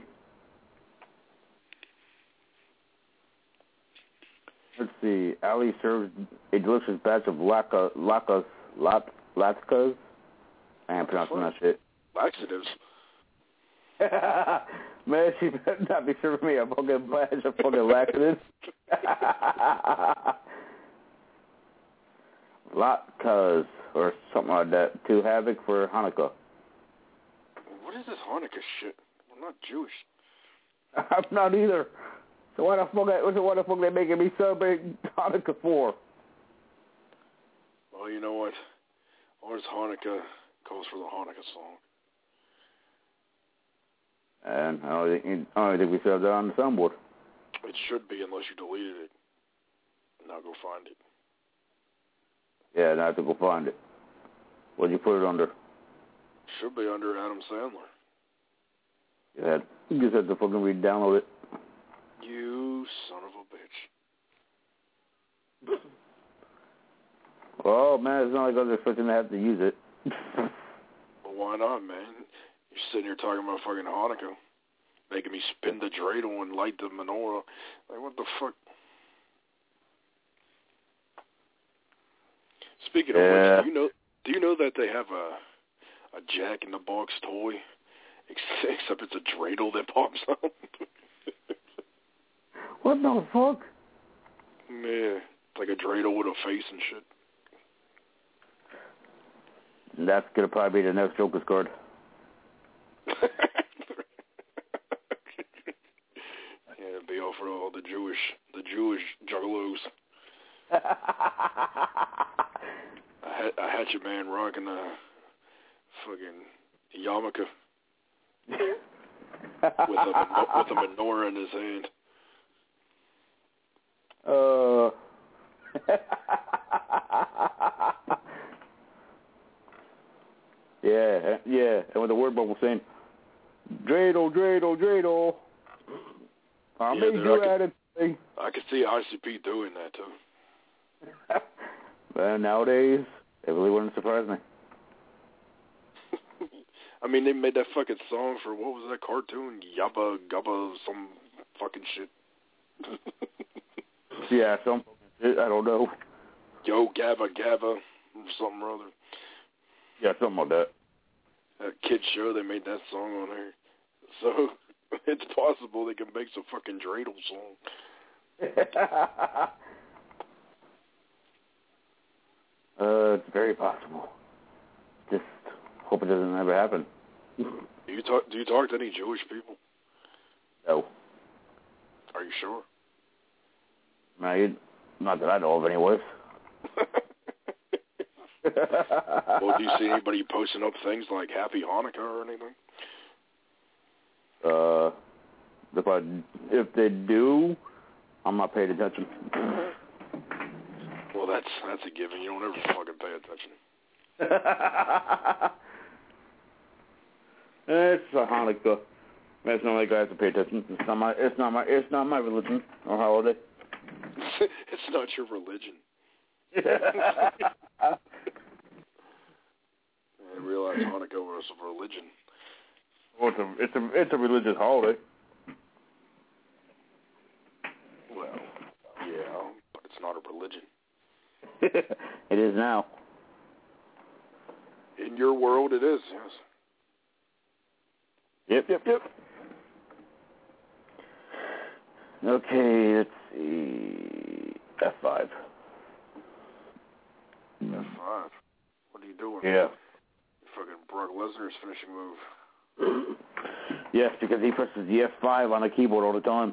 Let's see. Ali serves a delicious batch of laka, lakas, lat, latkes. I ain't pronouncing that shit. Laxatives. Man, she better not be serving me a fucking batch of fucking laxatives. Latkes, or something like that, to Havoc for Hanukkah. What is this Hanukkah shit? I'm not Jewish. I'm not either. So why the fuck? What the fuck they making me celebrate Hanukkah for? Well, you know what? Ours Hanukkah calls for the Hanukkah song. And I don't think, I don't think we still have that on the soundboard. It should be, unless you deleted it. Now go find it. Yeah, now I have to go find it. What'd you put it under? Should be under Adam Sandler. Yeah, you just have to fucking re-download it. You son of a bitch. Oh, man, it's not like I was expecting to have to use it. Well, why not, man? You're sitting here talking about fucking Hanukkah, making me spin the dreidel and light the menorah. Like, what the fuck? Speaking of yeah. which, do you know do you know that they have a a Jack in the Box toy, except it's a dreidel that pops out? What the fuck? Yeah, it's like a dreidel with a face and shit. That's gonna probably be the next Joker's card. Yeah, it'd be all for all the Jewish, the Jewish juggalos. a, ha- a hatchet man rocking a fucking yarmulke with a with a menorah in his hand. Uh. yeah, yeah, and with the word bubble saying, dreidel, dreidel, dreidel. I yeah, made dude, you I add it. I could see I C P doing that too. Well, nowadays, it really wouldn't surprise me. I mean, they made that fucking song for, what was that cartoon? Yabba Gubba, some fucking shit. Yeah, some shit, I don't know. Yo Gabba Gabba, something or other. Yeah, something like that. That kid show, they made that song on there. So, it's possible they can make some fucking dreidel song. uh, it's very possible. Just hope it doesn't ever happen. Do you talk? Do you talk to any Jewish people? No. Are you sure? No, not that I know of, anyways. Well, do you see anybody posting up things like Happy Hanukkah or anything? Uh, if I if they do, I'm not paying attention. Well, that's that's a given. You don't ever fucking pay attention. It's a Hanukkah. It's not like I have to pay attention. It's not my. It's not my. It's not my religion or holiday. It's not your religion. I realize Hanukkah was a religion. Well, it's a. It's a. It's a religious holiday. Well, yeah, but it's not a religion. It is now. In your world, it is, yes. Yep, yep, yep. Okay, let's see. F five. F five? What are you doing? Yeah. Fucking Brock Lesnar's finishing move. Yes, because he presses the F five on the keyboard all the time.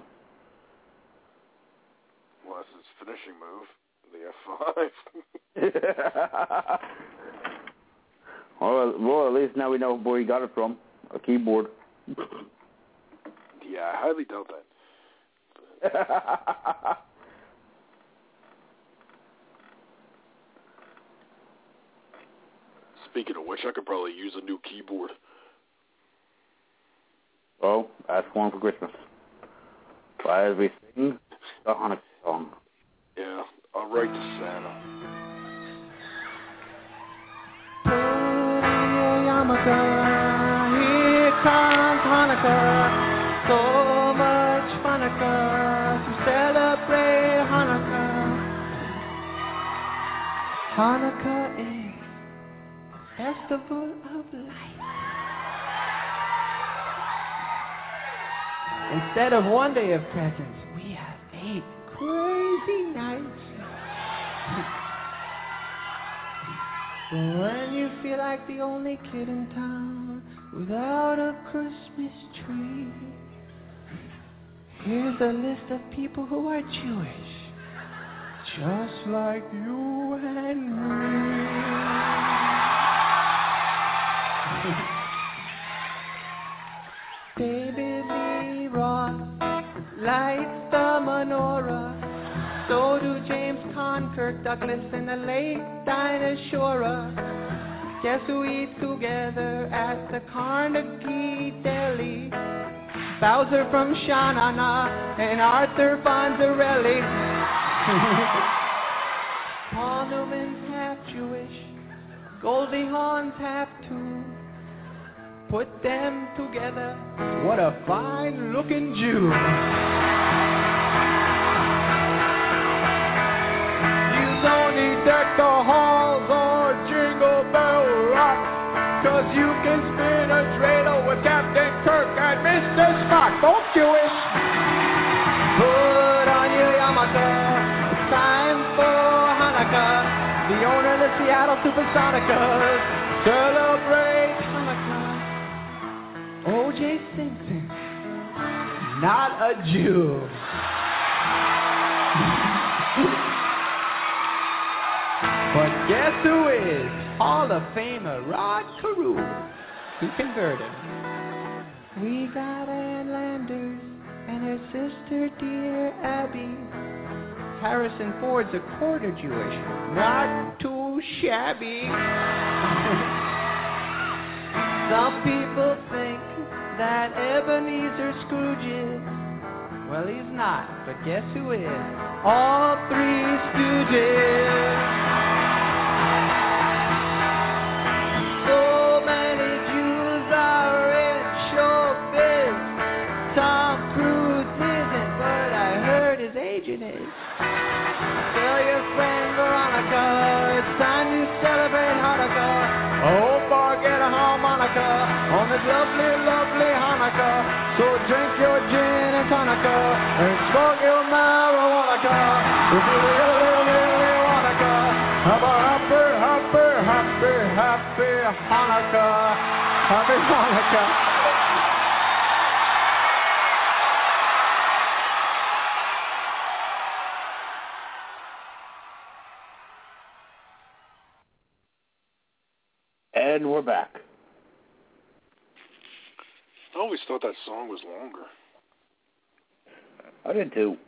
Well, that's his finishing move. The F five. well, well, at least now we know where he got it from. A keyboard. Yeah, I highly doubt that. Speaking of which, I could probably use a new keyboard. Oh, ask one for Christmas. Why as we sing the Hanukkah song. Yeah, I'll write to Santa. Here comes Hanukkah, so much Hanukkah to celebrate Hanukkah. Hanukkah is a festival of light. Instead of one day of presents, we have eight crazy nights. When you feel like the only kid in town without a Christmas tree, here's a list of people who are Jewish, just like you and me. David Lee Roth lights the menorah. So do James Conn, Kirk Douglas, and the late Dinah Shore. Guess who eats together at the Carnegie Deli? Bowser from Sha-Na-Na and Arthur Fonzarelli. Paul Newman's half Jewish, Goldie Hawn's half too. put them together. What a fine-looking Jew. You don't need deck the halls or Jingle Bell Rock, 'cause you can spin a dreidel with Captain Kirk and Mister Spock, both Jewish. Put on your yarmulke, it's time for Hanukkah. The owner of the Seattle Supersonicas celebrate Hanukkah. O J Simpson, not a Jew. But guess who is? Hall of Famer Rod Carew. He converted. We got Ann Landers and her sister, dear Abby. Harrison Ford's a quarter Jewish, not too shabby. Some people think that Ebenezer Scrooge is. Well, he's not, but guess who is? All Three Stooges. So many Jews are in showbiz. Tom Cruise isn't, but I heard his agent is. Tell your friend Veronica, it's time to celebrate Hanukkah. Oh, forget a harmonica on this lovely, lovely Hanukkah. So drink your gin and tonica and smoke your marijuana. If you really, really wanna go, have a happy, happy, happy, happy Hanukkah. Happy Hanukkah. And we're back. I always thought that song was longer. I did too.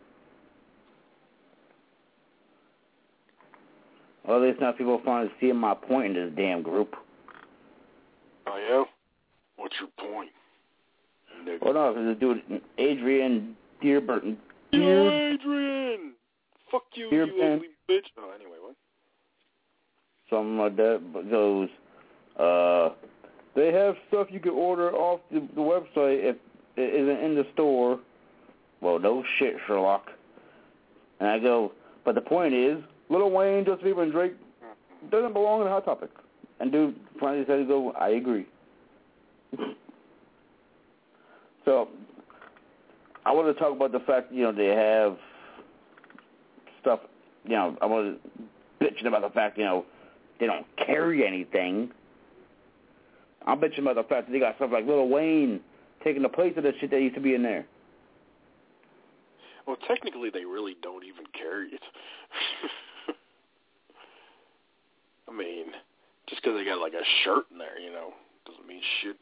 Well, at least now people finally seeing my point in this damn group. Oh, yeah? What's your point? Nigga. Well, no, because this dude, Adrian Dearburton. Dear Adrian! Fuck you, Dear you man. ugly bitch. Oh, anyway, what? Something like that, but goes, uh, they have stuff you can order off the, the website if it isn't in the store. Well, no shit, Sherlock. And I go, but the point is, Lil Wayne, Justin Bieber, and Drake doesn't belong in Hot Topic. And dude finally said, go, I agree. So, I want to talk about the fact, you know, they have stuff, you know, I want to bitching about the fact, you know, they don't carry anything. I'm bitching about the fact that they got stuff like Lil Wayne taking the place of the shit that used to be in there. Well, technically, they really don't even carry it. I mean, just because they got like a shirt in there, you know, doesn't mean shit.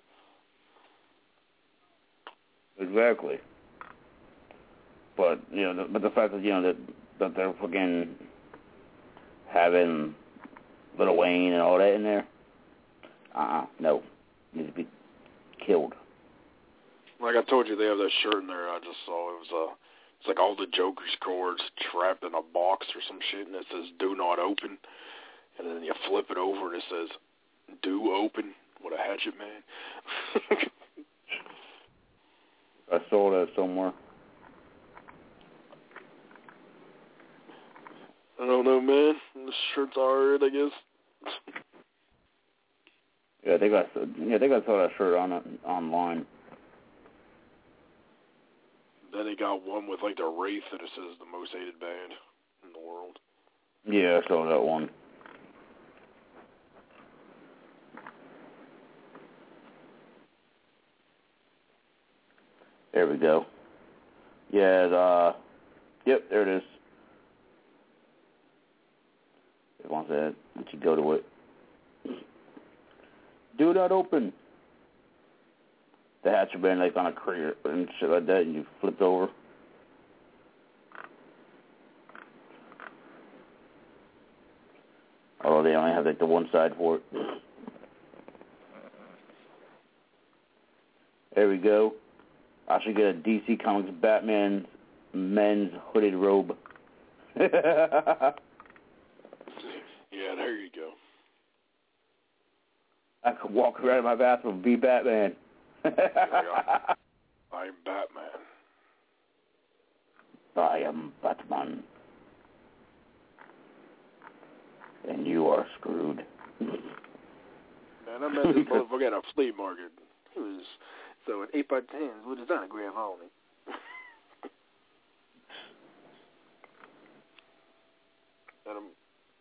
Exactly. But, you know, the, but the fact that, you know, that, that they're fucking having Lil Wayne and all that in there, uh-uh, no. Needs to be killed. Like I told you, they have that shirt in there I just saw. It was, uh, it's like all the Joker's chords trapped in a box or some shit, and it says, do not open. And then you flip it over, and it says, do open. What a hatchet, man. I saw that somewhere. I don't know, man. The shirt's alright, I guess. Yeah, they got yeah they got saw that shirt on online. Then they got one with like the Wraith that it says the most hated band in the world. Yeah, I saw that one. There we go. Yeah, uh, yep, there it is. It wants to let you go to it. Do not open. The hatch been like on a crate and shit like that, and you flipped over. Although they only have like the one side for it. There we go. I should get a D C Comics Batman men's hooded robe. Yeah, there you go. I could walk around in my bathroom and be Batman. I'm Batman. I am Batman. And you are screwed. Man, I met this motherfucker at a flea market. He was so an eight by ten with his autograph on it. And I'm,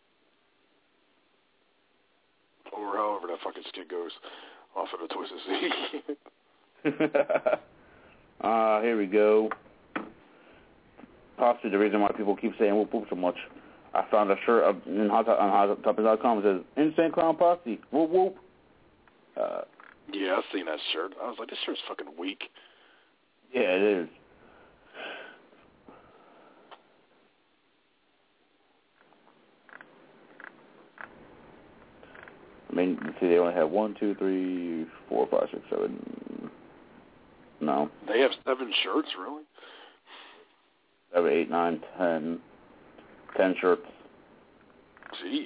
or however that fucking skit goes off of the Twisted Sea. Ah, uh, here we go. Possibly the reason why people keep saying whoop whoop so much. I found a shirt up in hot, on hot topics dot com that says Insane Clown Posse whoop whoop. Uh, yeah, I've seen that shirt. I was like, this shirt's fucking weak. Yeah, it is. I mean, you see, they only have one, two, three, four, five, six, seven. No. They have seven shirts, really? Seven, eight, nine, ten. Ten shirts. Jeez.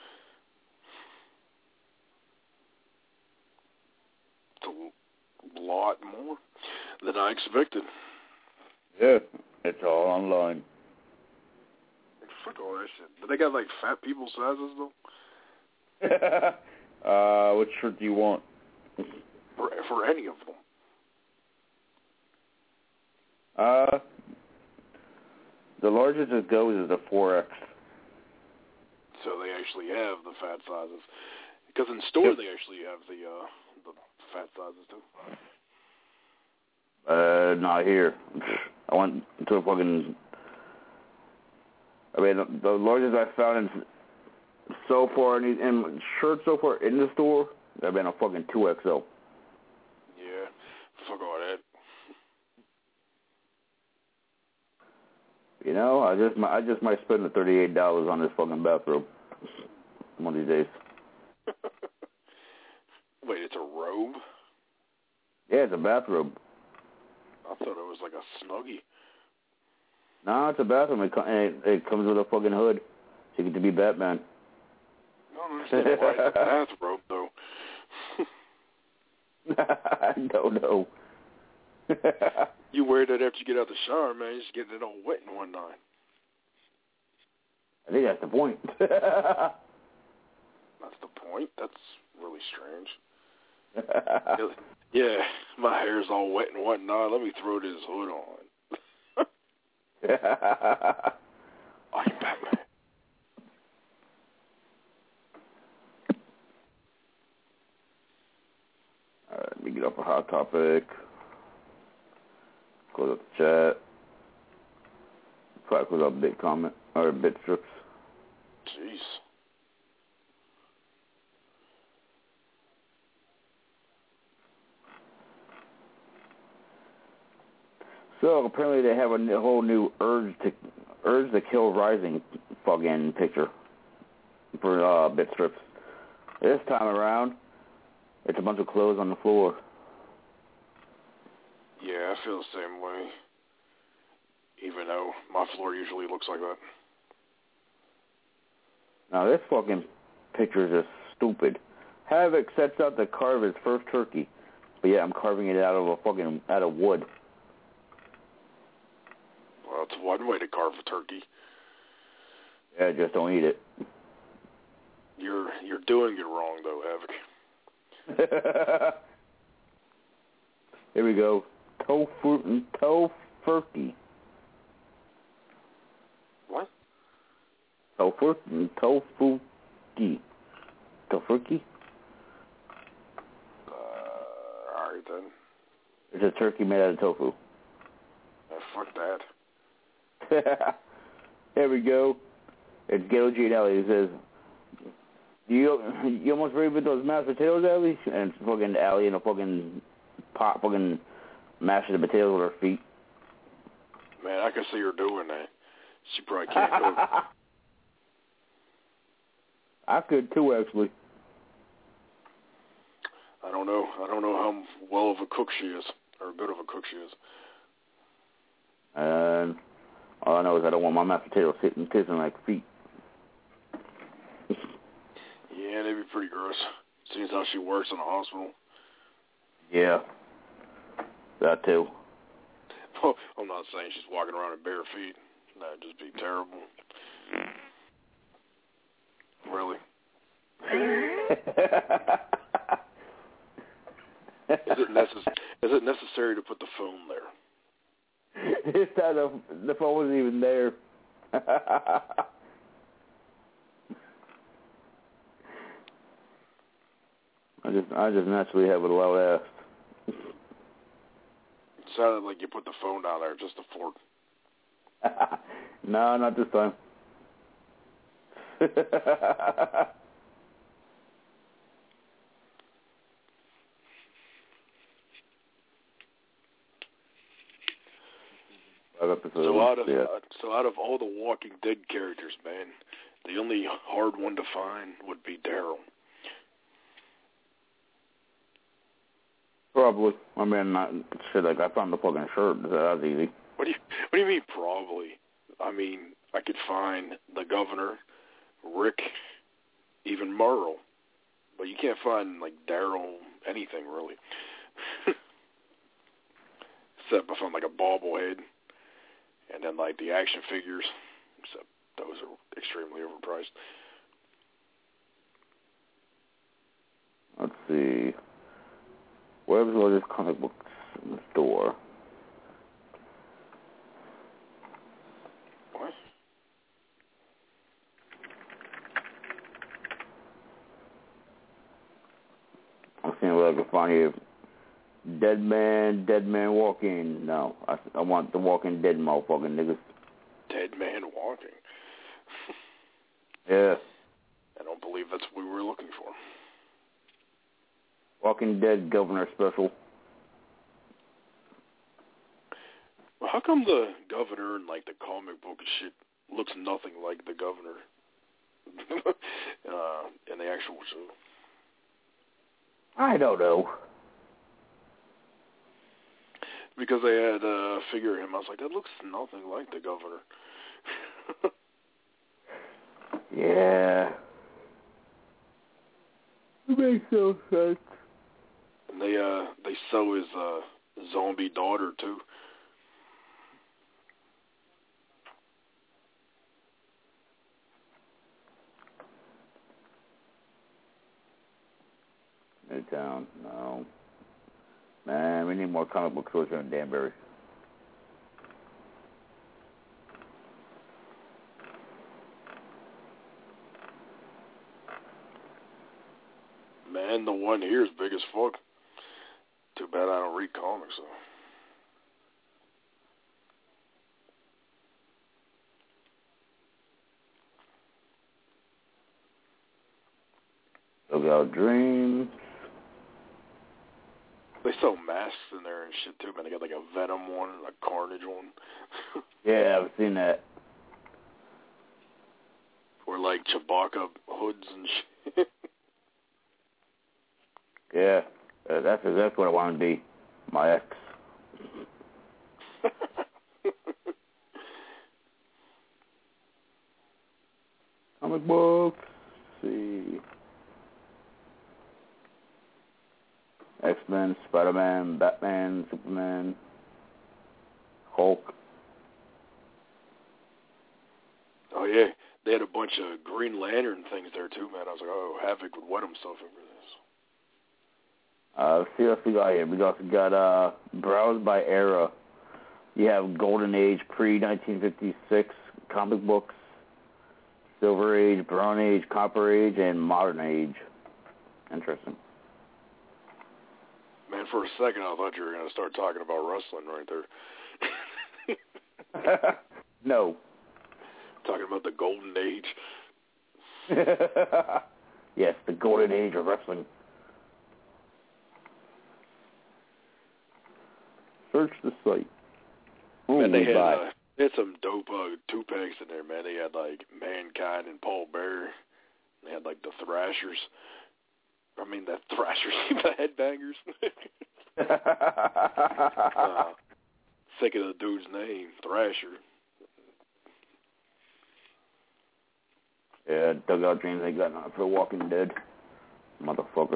It's a lot more than I expected. Yeah, it's all online. Fuck all that shit. But they got, like, fat people sizes, though? uh, what shirt do you want? For, for any of them. Uh, the largest it goes is a four X. So they actually have the fat sizes. Because in store yep. they actually have the uh, the fat sizes too. Uh, not here. I went to a fucking. I mean, the, the largest I found in, so far in, in shirts so far in the store, I've been a fucking two X L. Yeah, fuck all that. You know, I just I just might spend the thirty-eight dollars on this fucking bathrobe one of these days. Wait, it's a robe? Yeah, it's a bathrobe. I thought it was like a Snuggie. No, it's a bathroom. It, it, it comes with a fucking hood, so you get to be Batman. I don't understand why it's a bathrobe, though. I don't know. You wear that after you get out the shower, man. You're just getting it all wet in one night. I think that's the point. That's the point? That's really strange. Yeah, my hair's all wet and whatnot. Let me throw this hood on. I'm Batman. All right, let me get up a hot topic. Close up the chat. Probably close up big comment or bit strips. Jeez. So apparently they have a n- whole new Urge to Urge to Kill Rising fucking picture for uh, bit strips. This time around, it's a bunch of clothes on the floor. Yeah, I feel the same way. Even though my floor usually looks like that. Now this fucking picture is just stupid. Havoc sets out to carve his first turkey, but yeah, I'm carving it out of a fucking out of wood. Well, it's one way to carve a turkey. Yeah, just don't eat it. You're you're doing it wrong though, Havoc. Here we go. Tofu tofurkey. What? Tofu tofuki. Tofurkey? Uh, alright then. It's a turkey made out of tofu. Yeah, fuck that. There we go. It's Ghetto G and Ellie. He says, you you almost ready with those mashed potatoes, Ellie? And it's fucking Ellie in a fucking pot fucking mashing the potatoes with her feet. Man, I can see her doing that. She probably can't cook. I could too, actually. I don't know. I don't know how well of a cook she is, or good of a cook she is. And all I know is I don't want my mashed potatoes sitting tasting like feet. Yeah, they'd be pretty gross. Seeing how she works in a hospital. Yeah. That too. Oh, I'm not saying she's walking around in bare feet. That'd just be terrible. Really? Is it necess- Is it necessary to put the phone there? It's not a, the phone wasn't even there. I just I just naturally have a loud ass. It sounded like you put the phone down there just to flirt. No, not this time. So out of yeah. uh, so out of all the Walking Dead characters, man, the only hard one to find would be Daryl. Probably. I mean, not shit. Like I found the fucking shirt. That was easy. What do you What do you mean? Probably. I mean, I could find the governor, Rick, even Merle, but you can't find like Daryl anything really. Except I found like a bobblehead, and then like the action figures. Except those are extremely overpriced. Let's see. Where's the largest comic books in the store? What? I'm seeing what I can find here. Dead man, dead man walking. No, I, I want the Walking Dead motherfucking niggas. Dead man walking. Yeah. I don't believe that's what we were looking for. Walking Dead Governor Special. Well, how come the governor in like the comic book shit looks nothing like the governor uh, in the actual show? I don't know. Because they had a uh, figure of him, I was like, that looks nothing like the governor. Yeah. It makes no sense. And they uh they sew his uh zombie daughter too. Midtown, no. Man, we need more comic book stores here in Danbury. Man, the one here is big as fuck. Too bad I don't read comics, though. Look out, Dreams. They sell masks in there and shit, too, man. They got like a Venom one and a Carnage one. Yeah, I've seen that. Or like Chewbacca hoods and shit. Yeah, uh, that's exactly what I want to be. My ex. Comic books. Let's see. X-Men, Spider-Man, Batman, Superman, Hulk. Oh, yeah. They had a bunch of Green Lantern things there, too, man. I was like, oh, Havoc would wet himself over this. Uh, let's see what we got here. We also got uh, Browse by Era. You have Golden Age, pre nineteen fifty-six comic books, Silver Age, Bronze Age, Copper Age, and Modern Age. Interesting. Man, for a second I thought you were going to start talking about wrestling right there. No. Talking about the Golden Age. Yes, the Golden Age of wrestling. Search the site. Ooh, man, they had, buy. uh, they had some dope uh, two-packs in there, man. They had, like, Mankind and Paul Bearer. They had, like, the Thrashers. I mean, the Thrashers, the Headbangers. uh, think of the dude's name, Thrasher. Yeah, Dugout Dreams ain't got nothing for Walking Dead. motherfucker.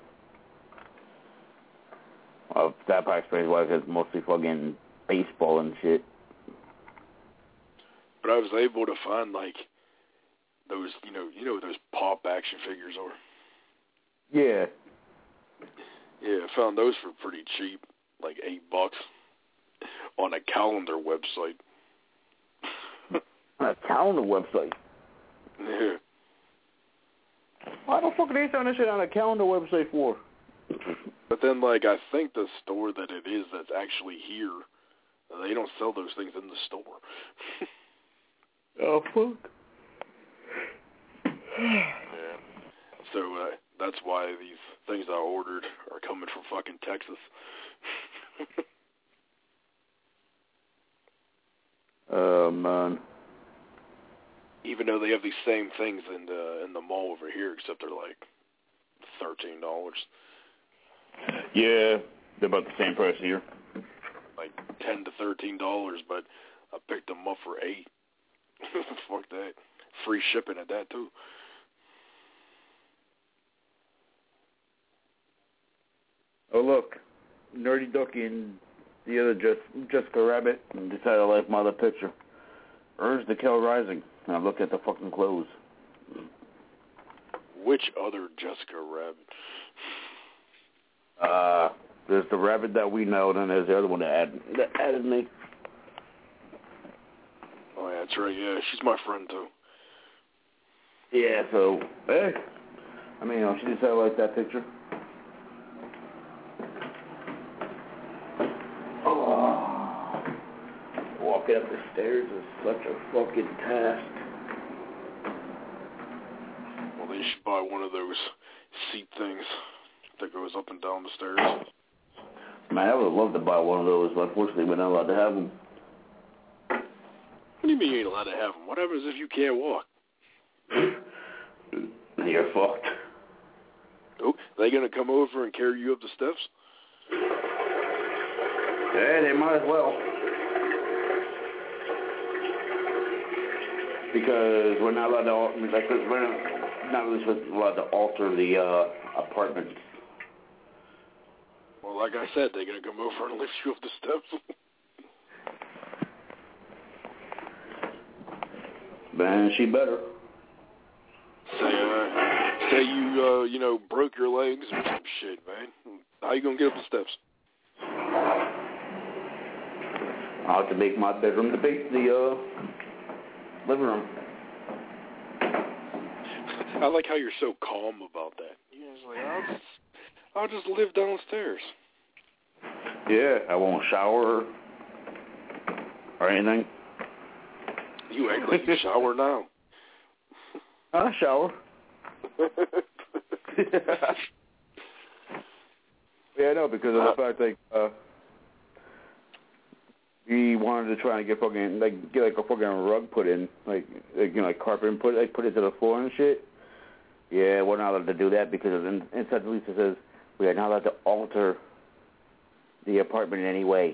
Well, that probably explains why it's mostly fucking baseball and shit. But I was able to find, like, those, you know, you know what those pop action figures are? Yeah. Yeah, I found those for pretty cheap, like eight bucks, on a calendar website. On a calendar website? Yeah. Why the fuck are they selling this shit on a calendar website for? But then, like, I think the store that it is that's actually here, they don't sell those things in the store. Oh, fuck. Yeah. So, uh, that's why these things I ordered are coming from fucking Texas. Oh, uh, man. Even though they have these same things in the in the mall over here, except they're like thirteen dollars. Yeah, they're about the same price here. Like ten to thirteen dollars, but I picked them up for eight. Fuck that. Free shipping at that too. Oh look, Nerdy Ducky and the other Just, Jessica Rabbit decided to like my other picture. Urge the Kel Rising. And I look at the fucking clothes. Which other Jessica Rabbit? Uh, there's the rabbit that we know, and then there's the other one that added, that added me. Oh, yeah, that's right. Yeah, she's my friend, too. Yeah, so, hey. I mean, you know, she decided to like that picture. Oh. Walking up the stairs is such a fucking task. Well, they should buy one of those seat things that goes up and down the stairs. Man, I would love to buy one of those, but unfortunately we're not allowed to have them. What do you mean you ain't allowed to have them? What happens if you can't walk? You're fucked. Oh, they gonna come over and carry you up the steps? Yeah, they might as well. Because we're not allowed to, like, we're not really allowed to alter the uh, apartment. Well, like I said, they're gonna come over and lift you up the steps. Man, she better. Say, uh, say you, uh, you know, broke your legs or some shit, man. How you gonna get up the steps? I'll have to make my bedroom the big, the uh, living room. I like how you're so calm about that. You're just like, I'll just, I'll just live downstairs. Yeah, I won't shower or anything. You act like you shower now. I shower. Yeah, no, because of the fact that uh, we wanted to try and get fucking like get like a fucking rug put in, like, like you know, like carpet and put like put it to the floor and shit. Yeah, we're not allowed to do that because in, inside the lease it says we are not allowed to alter the apartment in any way.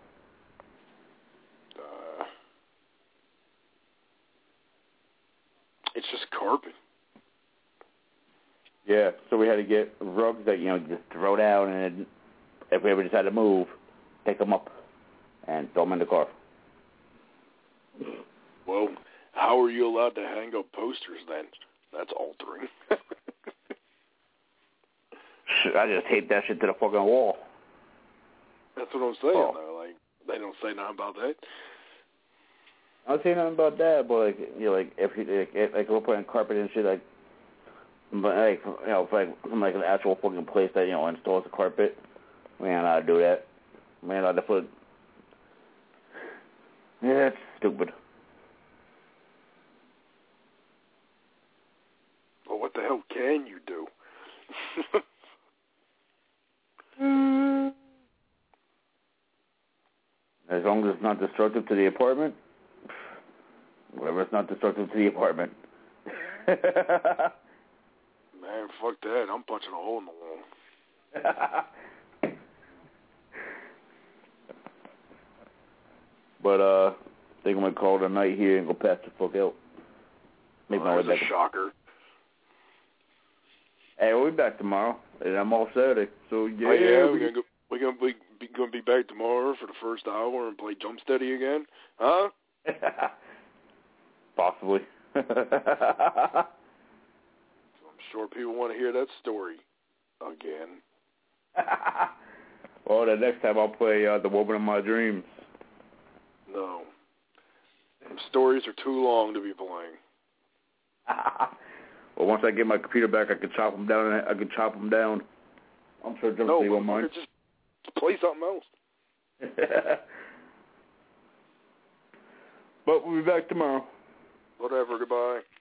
Uh, it's just carpet. Yeah, so we had to get rugs that, you know, just throw down, and if we ever decide to move, take them up and throw them in the car. Well, how are you allowed to hang up posters then? That's altering. I just tape that shit to the fucking wall. That's what I'm saying, Oh. though. Like, they don't say nothing about that. I don't say nothing about that, but, like, you know, like, if, you, like, if like, we're putting carpet and shit, like, but, like, you know, if, like, from, like, an actual fucking place that, you know, installs the carpet, we ain't allowed to do that. We ain't allowed to put... Yeah, it's stupid. Well, what the hell can you do? As long as it's not destructive to the apartment, whatever, it's not destructive to the apartment. Man, fuck that. I'm punching a hole in the wall. But, uh, I think I'm going to call it a night here and go pass the fuck out. Make Oh, my way that's back. a shocker. Hey, we'll be back tomorrow, and I'm off Saturday. So yeah, oh, yeah, we we're gonna go, we're gonna be, be gonna be back tomorrow for the first hour and play Jump Steady again, huh? Possibly. I'm sure people want to hear that story again. Well, the next time I'll play uh, The Woman of My Dreams. No. Them stories are too long to be playing. Well, once I get my computer back, I can chop them down. I can chop them down. I'm sure Jump Steady won't mind. Just play something else. But we'll be back tomorrow. Whatever. Goodbye.